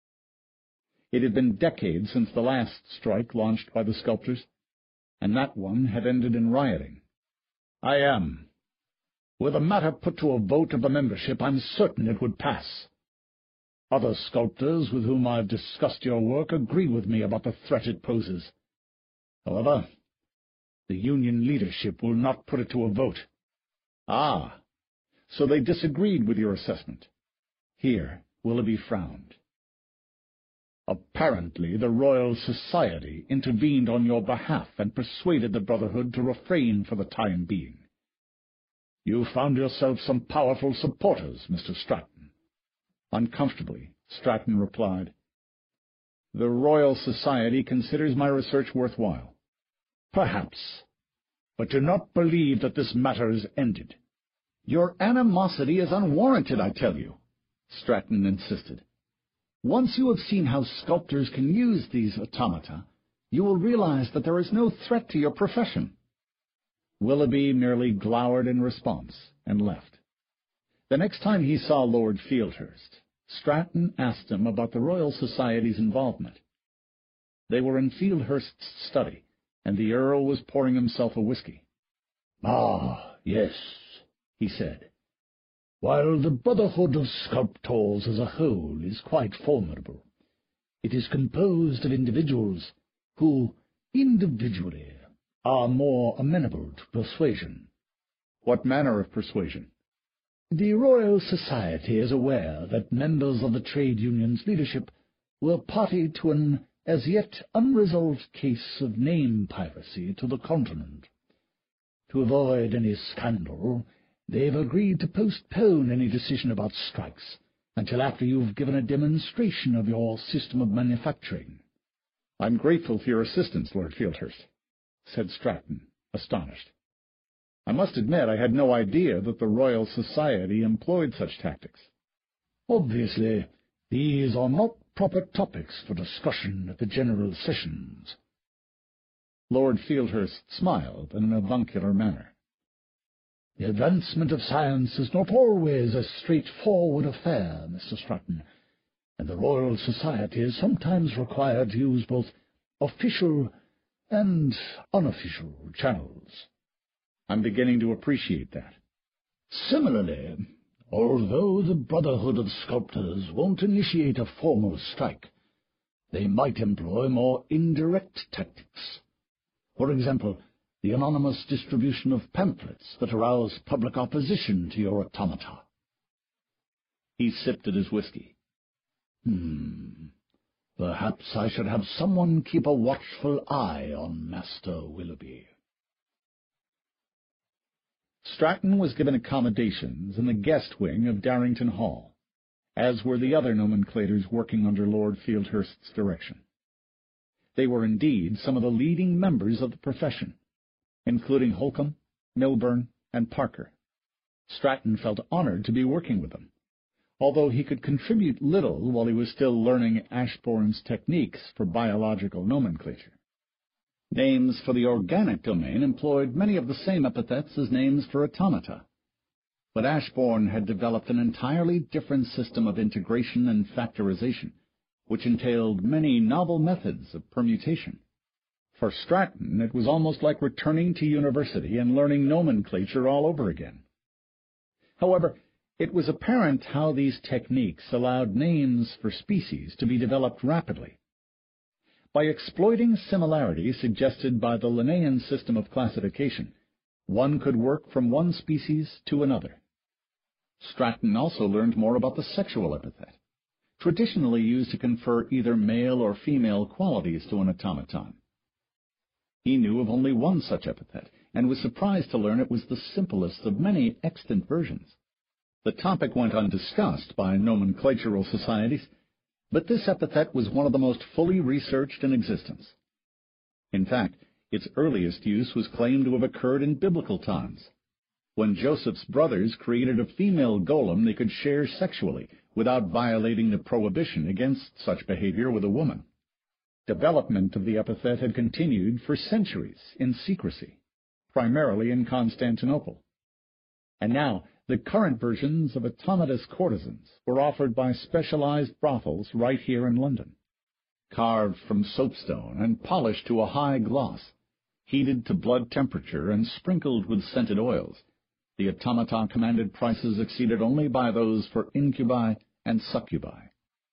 It had been decades since the last strike launched by the sculptors, and that one had ended in rioting. "I am. Were the matter put to a vote of the membership, I'm certain it would pass. Other sculptors with whom I've discussed your work agree with me about the threat it poses. However, the union leadership will not put it to a vote." "Ah, so they disagreed with your assessment." Here Willoughby frowned. "Apparently the Royal Society intervened on your behalf and persuaded the Brotherhood to refrain for the time being. You found yourself some powerful supporters, Mr. Stratton." Uncomfortably, Stratton replied, "The Royal Society considers my research worthwhile." "Perhaps, but do not believe that this matter is ended." "Your animosity is unwarranted, I tell you," Stratton insisted. "Once you have seen how sculptors can use these automata, you will realize that there is no threat to your profession. Willoughby merely glowered in response and left. The next time he saw Lord Fieldhurst, Stratton asked him about the Royal Society's involvement. They were in Fieldhurst's study, and the Earl was pouring himself a whisky. "Ah, yes," he said. "While the Brotherhood of Sculptors as a whole is quite formidable, it is composed of individuals who, individually, are more amenable to persuasion." "What manner of persuasion?" "The Royal Society is aware that members of the trade union's leadership were party to an as yet unresolved case of name piracy to the Continent. To avoid any scandal, they've agreed to postpone any decision about strikes until after you've given a demonstration of your system of manufacturing." "I'm grateful for your assistance, Lord Fieldhurst," said Stratton, astonished. "I must admit I had no idea that the Royal Society employed such tactics." "Obviously, these are not proper topics for discussion at the General Sessions." Lord Fieldhurst smiled in an avuncular manner. "The advancement of science is not always a straightforward affair, Mr. Stratton, and the Royal Society is sometimes required to use both official and unofficial channels." "I'm beginning to appreciate that." "Similarly, although the Brotherhood of Sculptors won't initiate a formal strike, they might employ more indirect tactics. For example, the anonymous distribution of pamphlets that arouse public opposition to your automata." He sipped at his whisky. Perhaps I should have someone keep a watchful eye on Master Willoughby." Stratton was given accommodations in the guest wing of Darrington Hall, as were the other nomenclators working under Lord Fieldhurst's direction. They were indeed some of the leading members of the profession, including Holcomb, Milburn, and Parker. Stratton felt honored to be working with them, although he could contribute little while he was still learning Ashbourne's techniques for biological nomenclature. Names for the organic domain employed many of the same epithets as names for automata, but Ashbourne had developed an entirely different system of integration and factorization, which entailed many novel methods of permutation. For Stratton, it was almost like returning to university and learning nomenclature all over again. However, it was apparent how these techniques allowed names for species to be developed rapidly. By exploiting similarities suggested by the Linnaean system of classification, one could work from one species to another. Stratton also learned more about the sexual epithet, traditionally used to confer either male or female qualities to an automaton. He knew of only one such epithet, and was surprised to learn it was the simplest of many extant versions. The topic went undiscussed by nomenclatural societies, but this epithet was one of the most fully researched in existence. In fact, its earliest use was claimed to have occurred in biblical times, when Joseph's brothers created a female golem they could share sexually without violating the prohibition against such behavior with a woman. Development of the epithet had continued for centuries in secrecy, primarily in Constantinople. And now the current versions of automatous courtesans were offered by specialized brothels right here in London. Carved from soapstone and polished to a high gloss, heated to blood temperature and sprinkled with scented oils, the automata commanded prices exceeded only by those for incubi and succubi.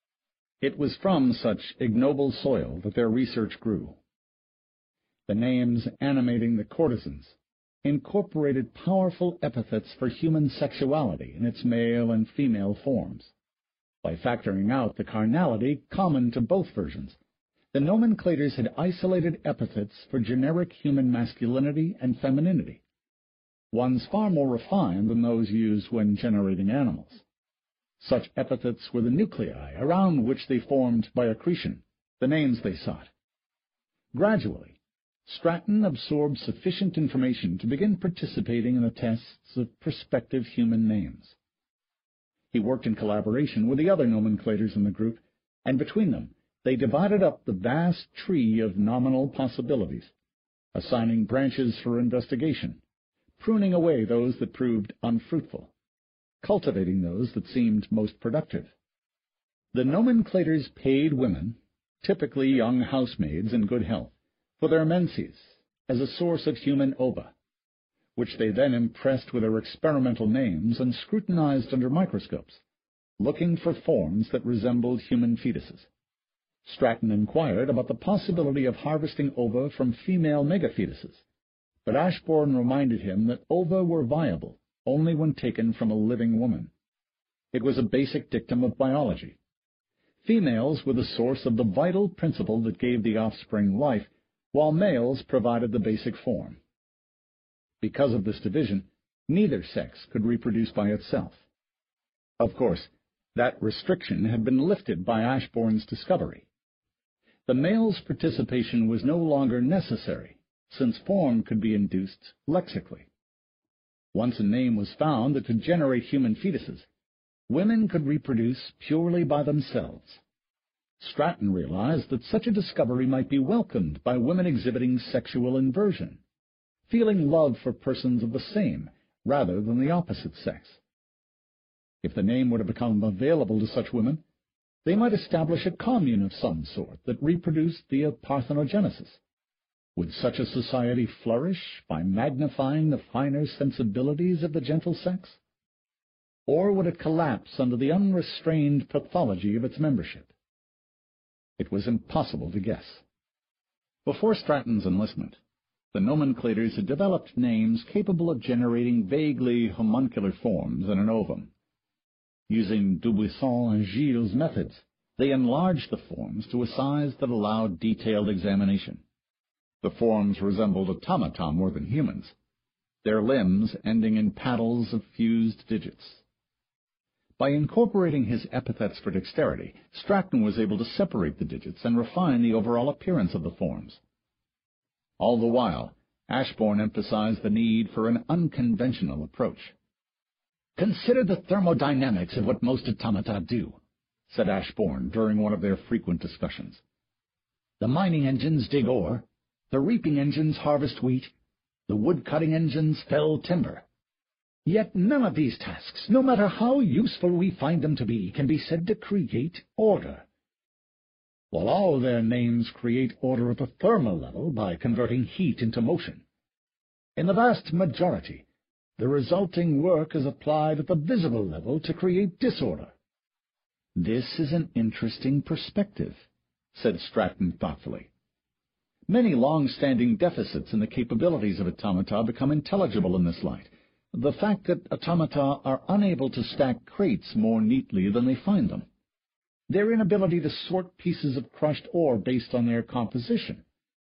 It was from such ignoble soil that their research grew. The names animating the courtesans incorporated powerful epithets for human sexuality in its male and female forms. By factoring out the carnality common to both versions, the nomenclators had isolated epithets for generic human masculinity and femininity, ones far more refined than those used when generating animals. Such epithets were the nuclei around which they formed by accretion, the names they sought. Gradually, Stratton absorbed sufficient information to begin participating in the tests of prospective human names. He worked in collaboration with the other nomenclators in the group, and between them they divided up the vast tree of nominal possibilities, assigning branches for investigation pruning away those that proved unfruitful, cultivating those that seemed most productive. The nomenclators paid women, typically young housemaids in good health, for their menses as a source of human ova, which they then impressed with their experimental names and scrutinized under microscopes, looking for forms that resembled human fetuses. Stratton inquired about the possibility of harvesting ova from female megafetuses, but Ashbourne reminded him that ova were viable only when taken from a living woman. It was a basic dictum of biology. Females were the source of the vital principle that gave the offspring life, while males provided the basic form. Because of this division, neither sex could reproduce by itself. Of course, that restriction had been lifted by Ashbourne's discovery. The male's participation was no longer necessary, since form could be induced lexically. Once a name was found that could generate human fetuses, women could reproduce purely by themselves. Stratton realized that such a discovery might be welcomed by women exhibiting sexual inversion, feeling love for persons of the same rather than the opposite sex. If the name were to become available to such women, they might establish a commune of some sort that reproduced via parthenogenesis. Would such a society flourish by magnifying the finer sensibilities of the gentle sex? Or would it collapse under the unrestrained pathology of its membership? It was impossible to guess. Before Stratton's enlistment, the nomenclators had developed names capable of generating vaguely homuncular forms in an ovum. Using Dubuisson and Gilles' methods, they enlarged the forms to a size that allowed detailed examination. The forms resembled automata more than humans, their limbs ending in paddles of fused digits. By incorporating his epithets for dexterity, Stratton was able to separate the digits and refine the overall appearance of the forms. All the while, Ashbourne emphasized the need for an unconventional approach. "Consider the thermodynamics of what most automata do," said Ashbourne during one of their frequent discussions. "The mining engines dig ore, the reaping engines harvest wheat, the wood-cutting engines fell timber. Yet none of these tasks, no matter how useful we find them to be, can be said to create order. While all their names create order at the thermal level by converting heat into motion, in the vast majority, the resulting work is applied at the visible level to create disorder." "This is an interesting perspective," said Stratton thoughtfully. "Many long-standing deficits in the capabilities of automata become intelligible in this light. The fact that automata are unable to stack crates more neatly than they find them, their inability to sort pieces of crushed ore based on their composition.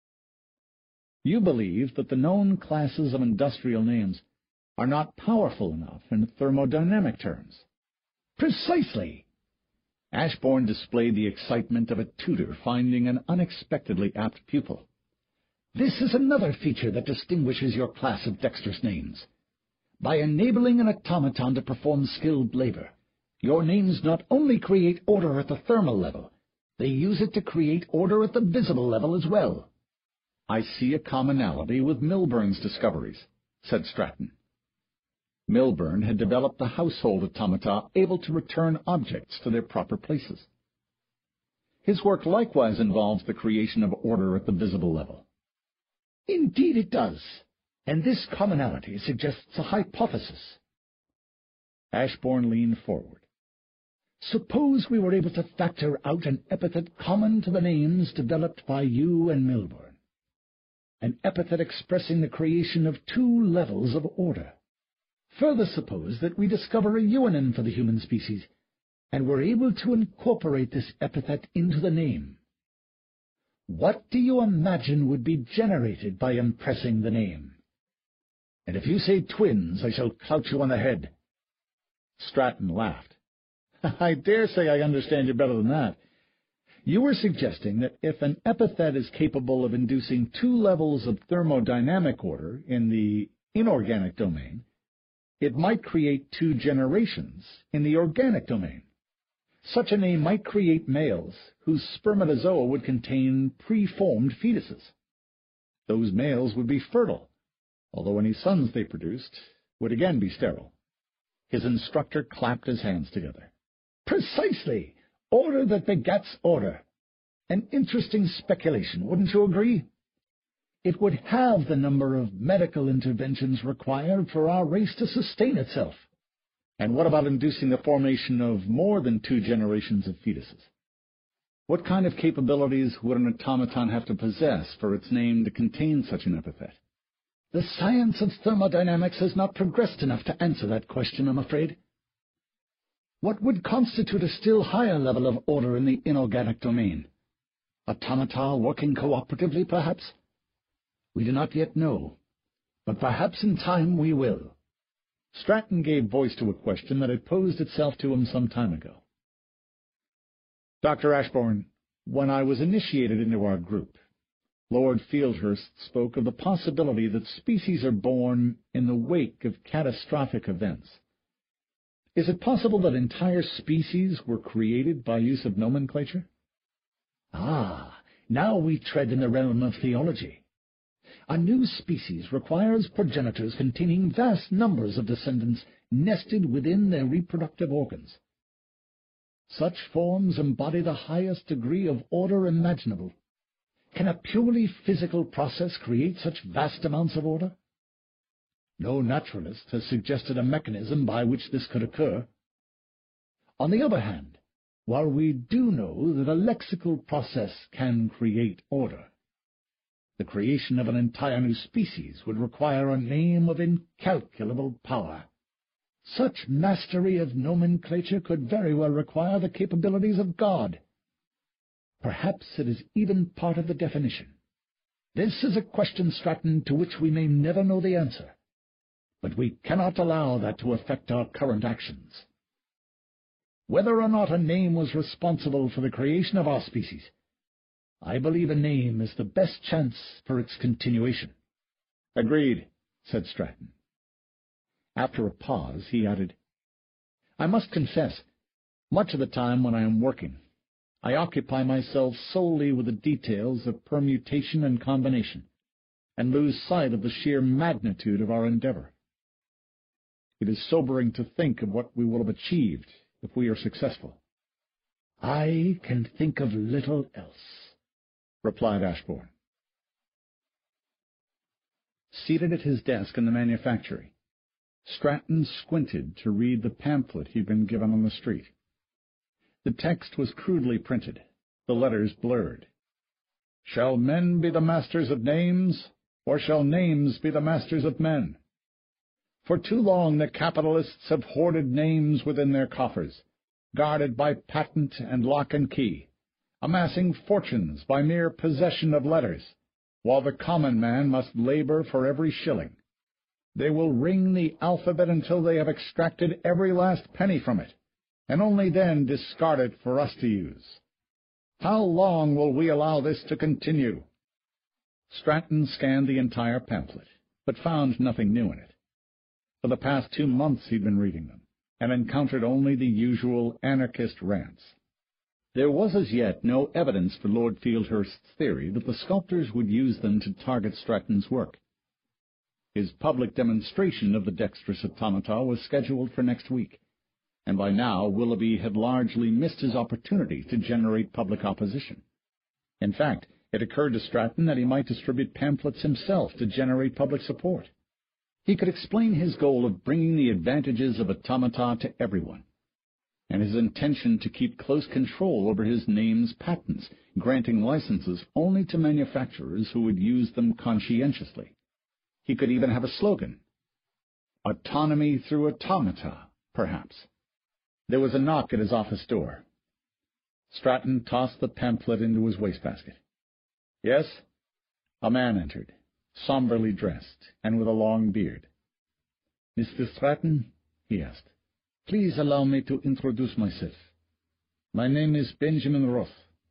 You believe that the known classes of industrial names are not powerful enough in thermodynamic terms." "Precisely." Ashbourne displayed the excitement of a tutor finding an unexpectedly apt pupil. "This is another feature that distinguishes your class of dexterous names. By enabling an automaton to perform skilled labor, your names not only create order at the thermal level, they use it to create order at the visible level as well." "I see a commonality with Milburn's discoveries," said Stratton. Milburn had developed the household automata able to return objects to their proper places. His work likewise involves the creation of order at the visible level. "Indeed it does, and this commonality suggests a hypothesis." Ashbourne leaned forward. "Suppose we were able to factor out an epithet common to the names developed by you and Milburn, an epithet expressing the creation of two levels of order. Further, suppose that we discover a euonym for the human species, and were able to incorporate this epithet into the name. What do you imagine would be generated by impressing the name? And if you say twins, I shall clout you on the head." Stratton laughed. "I dare say I understand you better than that. You were suggesting that if an epithet is capable of inducing two levels of thermodynamic order in the inorganic domain, it might create two generations in the organic domain. Such a name might create males whose spermatozoa would contain preformed fetuses. Those males would be fertile, although any sons they produced would again be sterile. His instructor clapped his hands together. Precisely. Order that begets order. An interesting speculation, wouldn't you agree? It would halve the number of medical interventions required for our race to sustain itself. And what about inducing the formation of more than 2 generations of fetuses? What kind of capabilities would an automaton have to possess for its name to contain such an epithet? The science of thermodynamics has not progressed enough to answer that question, I'm afraid. What would constitute a still higher level of order in the inorganic domain? Automata working cooperatively, perhaps? We do not yet know, but perhaps in time we will. Stratton gave voice to a question that had posed itself to him some time ago. Dr. Ashbourne, when I was initiated into our group, Lord Fieldhurst spoke of the possibility that species are born in the wake of catastrophic events. Is it possible that entire species were created by use of nomenclature? Ah, now we tread in the realm of theology. A new species requires progenitors containing vast numbers of descendants nested within their reproductive organs. Such forms embody the highest degree of order imaginable. Can a purely physical process create such vast amounts of order? No naturalist has suggested a mechanism by which this could occur. On the other hand, while we do know that a lexical process can create order, the creation of an entire new species would require a name of incalculable power. Such mastery of nomenclature could very well require the capabilities of God. Perhaps it is even part of the definition. This is a question, Stratton, to which we may never know the answer, but we cannot allow that to affect our current actions. Whether or not a name was responsible for the creation of our species, I believe a name is the best chance for its continuation. Agreed, said Stratton. After a pause, he added, I must confess, much of the time when I am working, I occupy myself solely with the details of permutation and combination, and lose sight of the sheer magnitude of our endeavor. It is sobering to think of what we will have achieved if we are successful. I can think of little else, replied Ashbourne. Seated at his desk in the manufactory, Stratton squinted to read the pamphlet he'd been given on the street. The text was crudely printed, the letters blurred. Shall men be the masters of names, or shall names be the masters of men? For too long the capitalists have hoarded names within their coffers, guarded by patent and lock and key, amassing fortunes by mere possession of letters, while the common man must labor for every shilling. They will ring the alphabet until they have extracted every last penny from it, and only then discard it for us to use. How long will we allow this to continue? Stratton scanned the entire pamphlet, but found nothing new in it. For the past 2 months he'd been reading them, and encountered only the usual anarchist rants. There was as yet no evidence for Lord Fieldhurst's theory that the sculptors would use them to target Stratton's work. His public demonstration of the dexterous automata was scheduled for next week, and by now Willoughby had largely missed his opportunity to generate public opposition. In fact, it occurred to Stratton that he might distribute pamphlets himself to generate public support. He could explain his goal of bringing the advantages of automata to everyone, and his intention to keep close control over his name's patents, granting licenses only to manufacturers who would use them conscientiously. He could even have a slogan. Autonomy through automata, perhaps. There was a knock at his office door. Stratton tossed the pamphlet into his wastebasket. Yes? A man entered, somberly dressed, and with a long beard. Mr. Stratton, he asked, please allow me to introduce myself. My name is Benjamin Roth.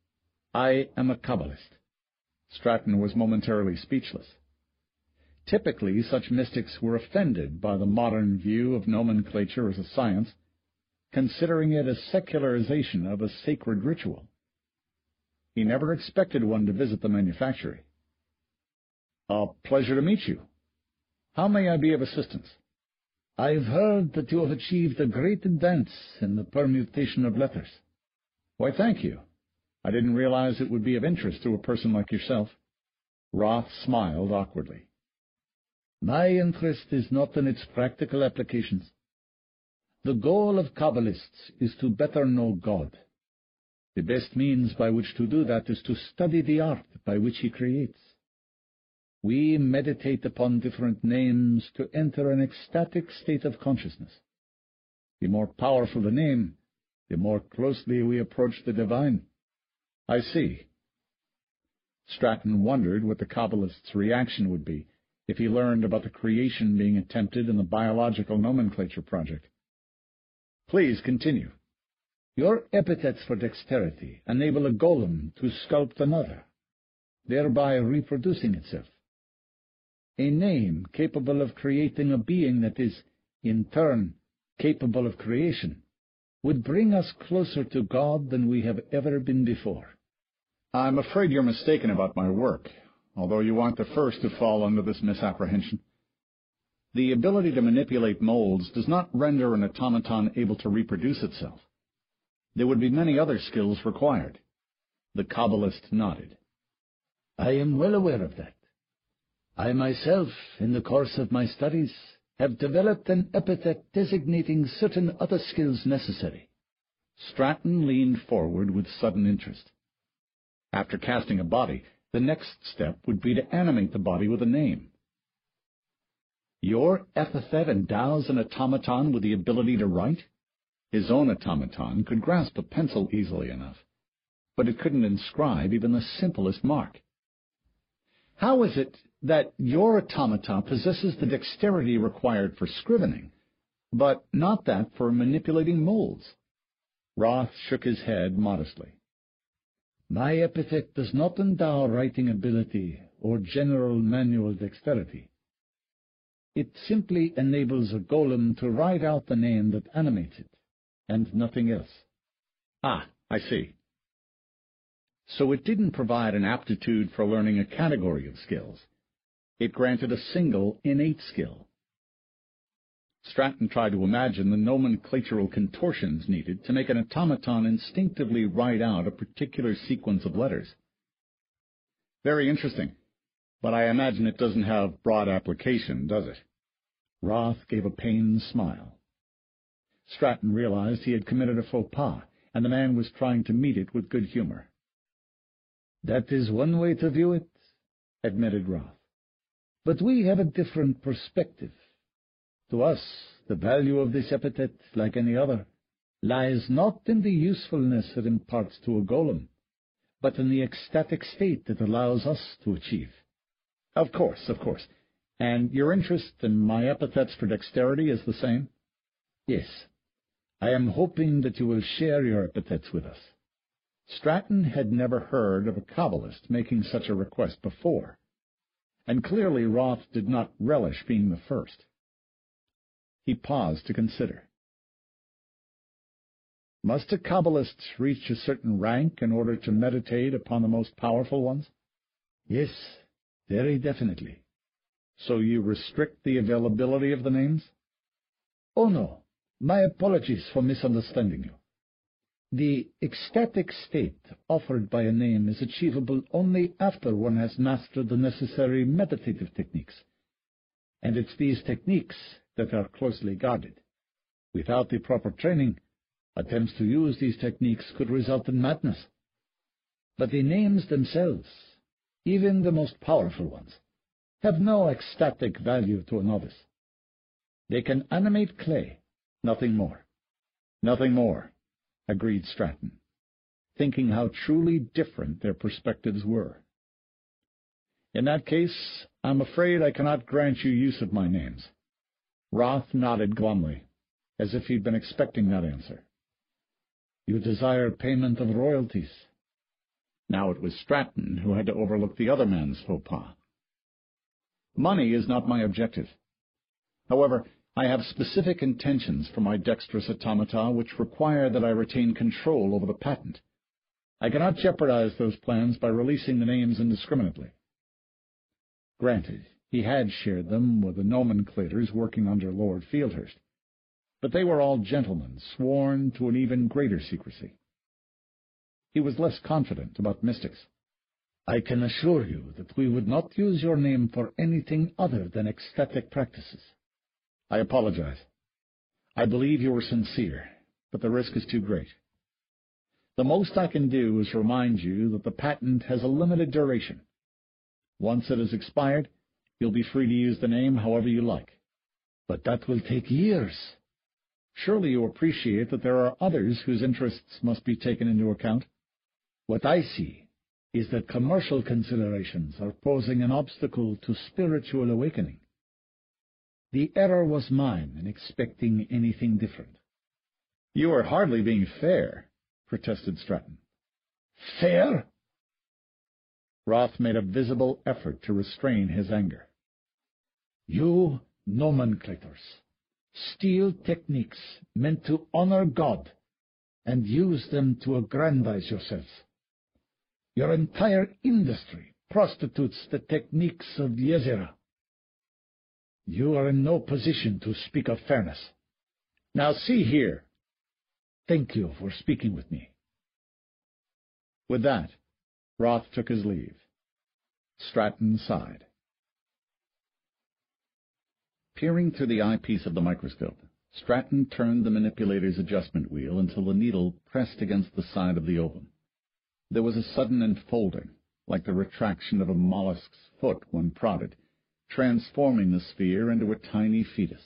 I am a Kabbalist. Stratton was momentarily speechless. Typically, such mystics were offended by the modern view of nomenclature as a science, considering it a secularization of a sacred ritual. He never expected one to visit the manufactory. A pleasure to meet you. How may I be of assistance? I've heard that you have achieved a great advance in the permutation of letters. Why, thank you. I didn't realize it would be of interest to a person like yourself. Roth smiled awkwardly. My interest is not in its practical applications. The goal of Kabbalists is to better know God. The best means by which to do that is to study the art by which he creates. We meditate upon different names to enter an ecstatic state of consciousness. The more powerful the name, the more closely we approach the divine. I see. Stratton wondered what the Kabbalist's reaction would be if he learned about the creation being attempted in the biological nomenclature project. Please continue. Your epithets for dexterity enable a golem to sculpt another, thereby reproducing itself. A name capable of creating a being that is, in turn, capable of creation, would bring us closer to God than we have ever been before. I'm afraid you're mistaken about my work, although you aren't the first to fall under this misapprehension. The ability to manipulate molds does not render an automaton able to reproduce itself. There would be many other skills required. The Kabbalist nodded. I am well aware of that. I myself, in the course of my studies, have developed an epithet designating certain other skills necessary. Stratton leaned forward with sudden interest. After casting a body, the next step would be to animate the body with a name. Your epithet endows an automaton with the ability to write? His own automaton could grasp a pencil easily enough, but it couldn't inscribe even the simplest mark. How is it that your automaton possesses the dexterity required for scrivening, but not that for manipulating molds? Roth shook his head modestly. My epithet does not endow writing ability or general manual dexterity. It simply enables a golem to write out the name that animates it, and nothing else. Ah, I see. So it didn't provide an aptitude for learning a category of skills. It granted a single innate skill. Stratton tried to imagine the nomenclatural contortions needed to make an automaton instinctively write out a particular sequence of letters. Very interesting, but I imagine it doesn't have broad application, does it? Roth gave a pained smile. Stratton realized he had committed a faux pas, and the man was trying to meet it with good humor. That is one way to view it, admitted Roth. But we have a different perspective. To us, the value of this epithet, like any other, lies not in the usefulness it imparts to a golem, but in the ecstatic state it allows us to achieve. Of course. And your interest in my epithets for dexterity is the same? Yes. I am hoping that you will share your epithets with us. Stratton had never heard of a Kabbalist making such a request before, and clearly Roth did not relish being the first. He paused to consider. Must a Kabbalist reach a certain rank in order to meditate upon the most powerful ones? Yes, very definitely. So you restrict the availability of the names? Oh, no. My apologies for misunderstanding you. The ecstatic state offered by a name is achievable only after one has mastered the necessary meditative techniques, and it's these techniques that are closely guarded. Without the proper training, attempts to use these techniques could result in madness. But the names themselves, even the most powerful ones, have no ecstatic value to a novice. They can animate clay, nothing more. Nothing more, agreed Stratton, thinking how truly different their perspectives were. In that case, I'm afraid I cannot grant you use of my names. Roth nodded glumly, as if he'd been expecting that answer. You desire payment of royalties. Now it was Stratton who had to overlook the other man's faux pas. Money is not my objective. However, I have specific intentions for my dexterous automata which require that I retain control over the patent. I cannot jeopardize those plans by releasing the names indiscriminately. Granted, He had shared them with the nomenclators working under Lord Fieldhurst, but they were all gentlemen sworn to an even greater secrecy. He was less confident about mystics. I can assure you that we would not use your name for anything other than ecstatic practices. I apologize. I believe you were sincere, but the risk is too great. The most I can do is remind you that the patent has a limited duration. Once it has expired, you'll be free to use the name however you like. But that will take years. Surely you appreciate that there are others whose interests must be taken into account. What I see is that commercial considerations are posing an obstacle to spiritual awakening. The error was mine in expecting anything different. You are hardly being fair, protested Stratton. Fair? Roth made a visible effort to restrain his anger. You nomenclators steal techniques meant to honor God and use them to aggrandize yourselves. Your entire industry prostitutes the techniques of Yezera. You are in no position to speak of fairness. Now see here. Thank you for speaking with me. With that, Roth took his leave. Stratton sighed. Peering through the eyepiece of the microscope, Stratton turned the manipulator's adjustment wheel until the needle pressed against the side of the ovum. There was a sudden enfolding, like the retraction of a mollusk's foot when prodded, transforming the sphere into a tiny fetus.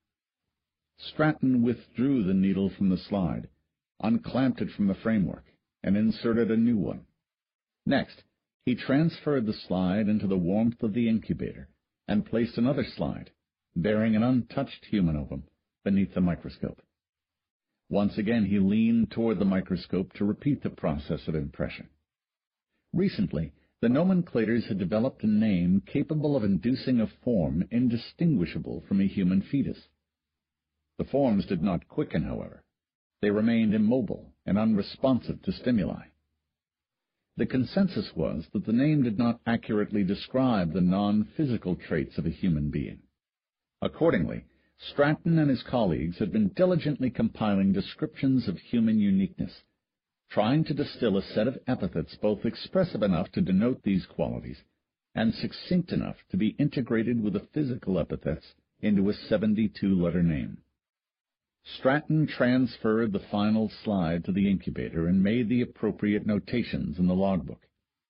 Stratton withdrew the needle from the slide, unclamped it from the framework, and inserted a new one. Next, he transferred the slide into the warmth of the incubator and placed another slide, bearing an untouched human ovum, beneath the microscope. Once again he leaned toward the microscope to repeat the process of impression. Recently, the nomenclators had developed a name capable of inducing a form indistinguishable from a human fetus. The forms did not quicken, however. They remained immobile and unresponsive to stimuli. The consensus was that the name did not accurately describe the non-physical traits of a human being. Accordingly, Stratton and his colleagues had been diligently compiling descriptions of human uniqueness, trying to distill a set of epithets both expressive enough to denote these qualities and succinct enough to be integrated with the physical epithets into a 72-letter name. Stratton transferred the final slide to the incubator and made the appropriate notations in the logbook.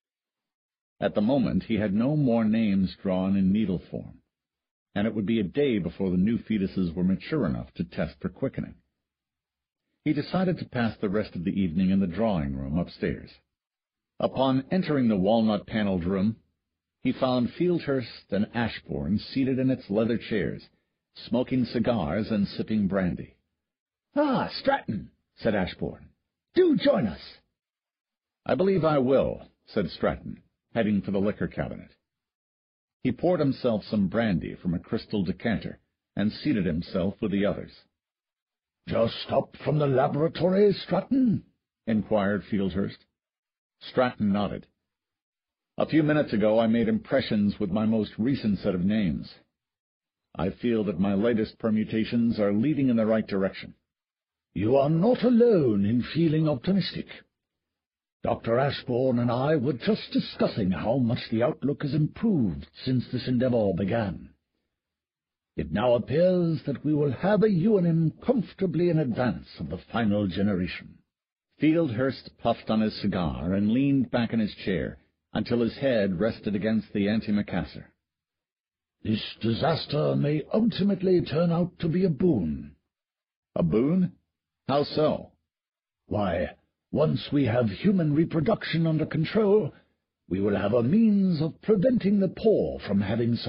At the moment, he had no more names drawn in needle form, and it would be a day before the new fetuses were mature enough to test for quickening. He decided to pass the rest of the evening in the drawing-room upstairs. Upon entering the walnut-paneled room, he found Fieldhurst and Ashbourne seated in its leather chairs, smoking cigars and sipping brandy. "Ah, Stratton," said Ashbourne, "do join us." "I believe I will," said Stratton, heading for the liquor cabinet. He poured himself some brandy from a crystal decanter and seated himself with the others. "Just up from the laboratory, Stratton?" inquired Fieldhurst. Stratton nodded. "A few minutes ago I made impressions with my most recent set of names. I feel that my latest permutations are leading in the right direction." "You are not alone in feeling optimistic. Dr. Ashbourne and I were just discussing how much the outlook has improved since this endeavor began. It now appears that we will have a UNM comfortably in advance of the final generation." Fieldhurst puffed on his cigar and leaned back in his chair until his head rested against the antimacassar. "This disaster may ultimately turn out to be a boon." "A boon? How so?" "Why, once we have human reproduction under control, we will have a means of preventing the poor from having